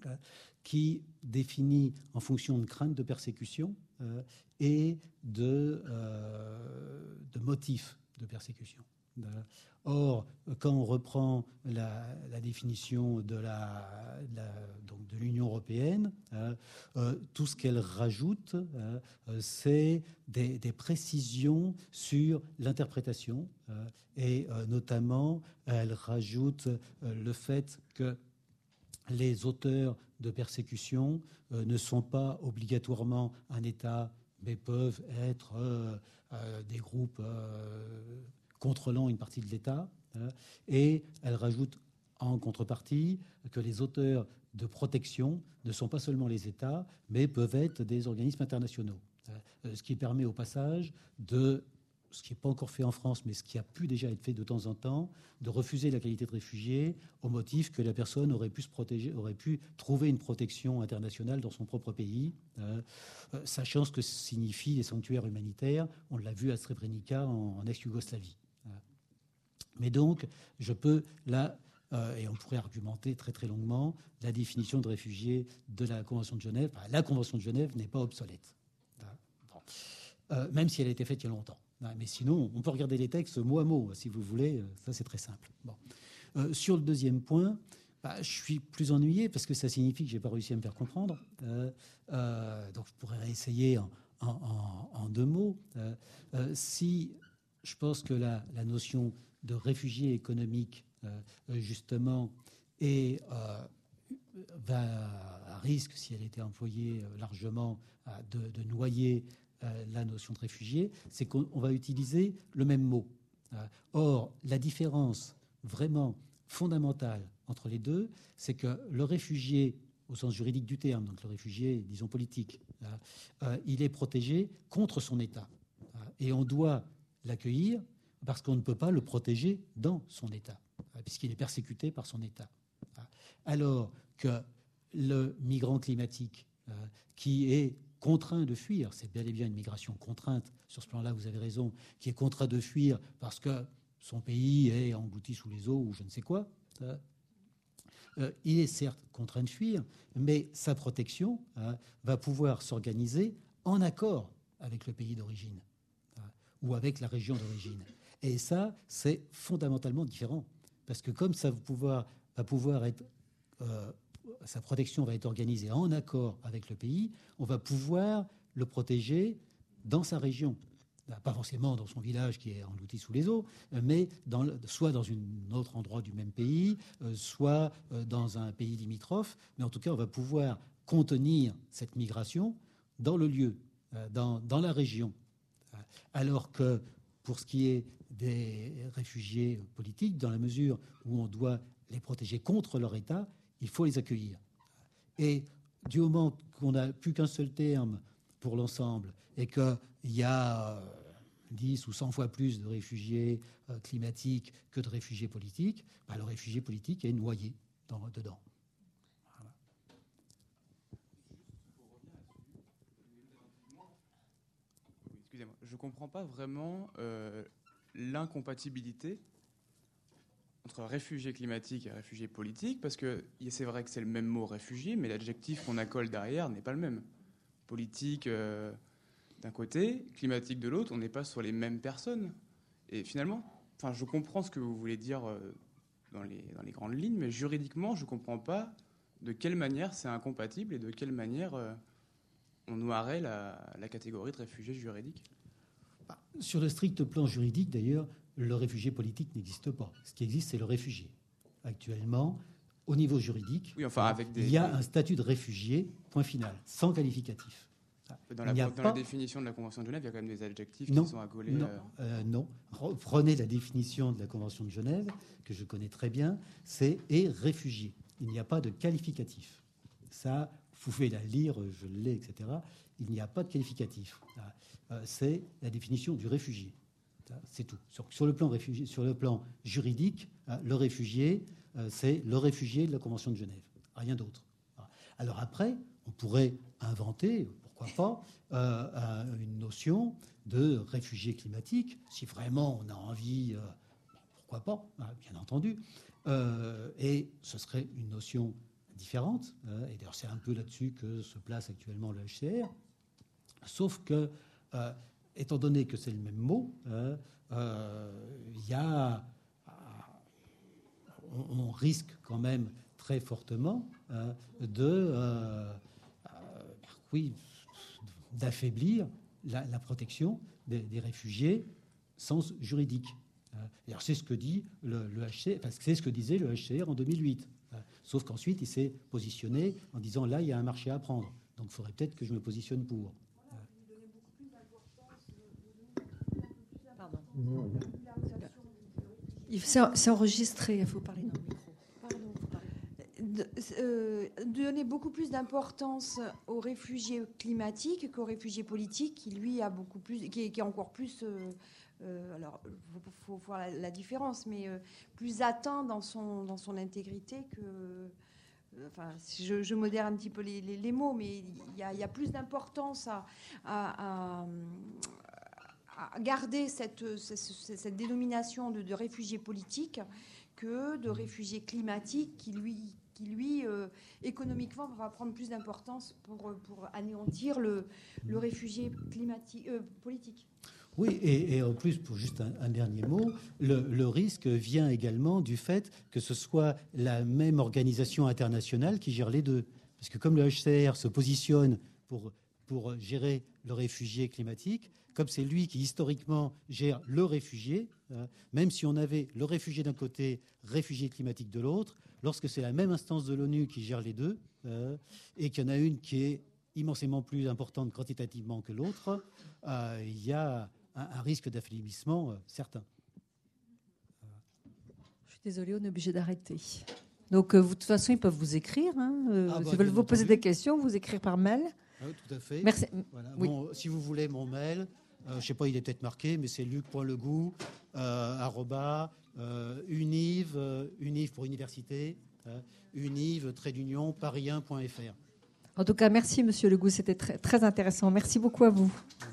qui définit en fonction de crainte de persécution et de motifs de persécution. Or, quand on reprend la définition de l'Union européenne, tout ce qu'elle rajoute, c'est des précisions sur l'interprétation, et notamment, elle rajoute le fait que les auteurs de persécution ne sont pas obligatoirement un État, mais peuvent être des groupes contrôlant une partie de l'État. Et elle rajoute en contrepartie que les auteurs de protection ne sont pas seulement les États, mais peuvent être des organismes internationaux. Ce qui permet au passage de, ce qui n'est pas encore fait en France, mais ce qui a pu déjà être fait de temps en temps, de refuser la qualité de réfugié au motif que la personne aurait pu se protéger, aurait pu trouver une protection internationale dans son propre pays, sachant ce que signifient les sanctuaires humanitaires. On l'a vu à Srebrenica en ex-Yougoslavie. Mais donc, je peux là, et on pourrait argumenter très très longuement, la définition de réfugié de la Convention de Genève. La Convention de Genève n'est pas obsolète, même si elle a été faite il y a longtemps. Mais sinon, on peut regarder les textes mot à mot, si vous voulez. Ça, c'est très simple. Bon. Sur le deuxième point, je suis plus ennuyé parce que ça signifie que je n'ai pas réussi à me faire comprendre. Donc, je pourrais réessayer en deux mots. Si je pense que la notion de réfugié économique, justement, va à risque, si elle était employée largement, de noyer la notion de réfugié, c'est qu'on va utiliser le même mot. Or, la différence vraiment fondamentale entre les deux, c'est que le réfugié, au sens juridique du terme, donc le réfugié, disons, politique, il est protégé contre son État. Et on doit l'accueillir parce qu'on ne peut pas le protéger dans son État, puisqu'il est persécuté par son État. Alors que le migrant climatique, qui est contraint de fuir, c'est bel et bien une migration contrainte, sur ce plan-là, vous avez raison, qui est contraint de fuir parce que son pays est englouti sous les eaux ou je ne sais quoi, il est certes contraint de fuir, mais sa protection va pouvoir s'organiser en accord avec le pays d'origine ou avec la région d'origine. Et ça, c'est fondamentalement différent. Parce que comme ça va pouvoir être... sa protection va être organisée en accord avec le pays, on va pouvoir le protéger dans sa région. Pas forcément dans son village qui est englouti sous les eaux, mais soit dans un autre endroit du même pays, soit dans un pays limitrophe. Mais en tout cas, on va pouvoir contenir cette migration dans le lieu, dans la région. Alors que pour ce qui est des réfugiés politiques, dans la mesure où on doit les protéger contre leur État, il faut les accueillir. Et du moment qu'on n'a plus qu'un seul terme pour l'ensemble et qu'il y a 10 ou 100 fois plus de réfugiés climatiques que de réfugiés politiques, le réfugié politique est noyé dedans. Voilà. Excusez-moi, je ne comprends pas vraiment l'incompatibilité entre réfugié climatique et réfugié politique, parce que c'est vrai que c'est le même mot réfugié, mais l'adjectif qu'on accole derrière n'est pas le même. Politique d'un côté, climatique de l'autre, on n'est pas sur les mêmes personnes. Et finalement, je comprends ce que vous voulez dire dans les grandes lignes, mais juridiquement, je ne comprends pas de quelle manière c'est incompatible et de quelle manière on noirait la catégorie de réfugié juridique. Sur le strict plan juridique, d'ailleurs, le réfugié politique n'existe pas. Ce qui existe, c'est le réfugié. Actuellement, au niveau juridique, oui, avec il y a un statut de réfugié, point final, sans qualificatif. Dans la définition de la Convention de Genève, il y a quand même des adjectifs qui sont accolés. Non. Prenez la définition de la Convention de Genève, que je connais très bien, c'est « et réfugié ». Il n'y a pas de qualificatif. Ça, vous pouvez la lire, je l'ai, etc. Il n'y a pas de qualificatif. C'est la définition du réfugié. C'est tout. Sur le plan juridique, le réfugié, c'est le réfugié de la Convention de Genève. Rien d'autre. Alors après, on pourrait inventer, pourquoi pas, une notion de réfugié climatique, si vraiment on a envie, pourquoi pas, bien entendu. Et ce serait une notion différentes. Et d'ailleurs, c'est un peu là-dessus que se place actuellement le HCR. Sauf que, étant donné que c'est le même mot, on risque quand même très fortement d'affaiblir la protection des réfugiés sens juridique. Alors c'est ce que dit le HCR, enfin, c'est ce que disait le HCR en 2008. Sauf qu'ensuite, il s'est positionné en disant là, il y a un marché à prendre. Donc il faudrait peut-être que je me positionne pour. Pardon. C'est enregistré, il faut parler dans le micro. Donner beaucoup plus d'importance aux réfugiés climatiques qu'aux réfugiés politiques, qui lui a beaucoup plus, qui est encore plus. Alors, il faut voir la différence, mais plus atteint dans son intégrité que. Enfin, je modère un petit peu les mots, mais il y a plus d'importance à garder cette dénomination de réfugiés politiques que de réfugiés climatiques qui lui économiquement, va prendre plus d'importance pour anéantir le réfugié politique. Oui, et en plus, pour juste un dernier mot, le risque vient également du fait que ce soit la même organisation internationale qui gère les deux. Parce que comme le HCR se positionne pour gérer le réfugié climatique, comme c'est lui qui historiquement gère le réfugié, même si on avait le réfugié d'un côté, réfugié climatique de l'autre, lorsque c'est la même instance de l'ONU qui gère les deux, et qu'il y en a une qui est immensément plus importante quantitativement que l'autre, il y a un risque d'affaiblissement certain. Je suis désolée, on est obligé d'arrêter. Donc, de toute façon, ils peuvent vous écrire. S'ils veulent vous poser des questions, vous écrire par mail. Oui, tout à fait. Merci. Voilà. Oui. Bon, si vous voulez mon mail, je ne sais pas, il est peut-être marqué, mais c'est luc.legout @univ pour université, univ-paris1.fr. En tout cas, merci, Monsieur Legout. C'était très, très intéressant. Merci beaucoup à vous.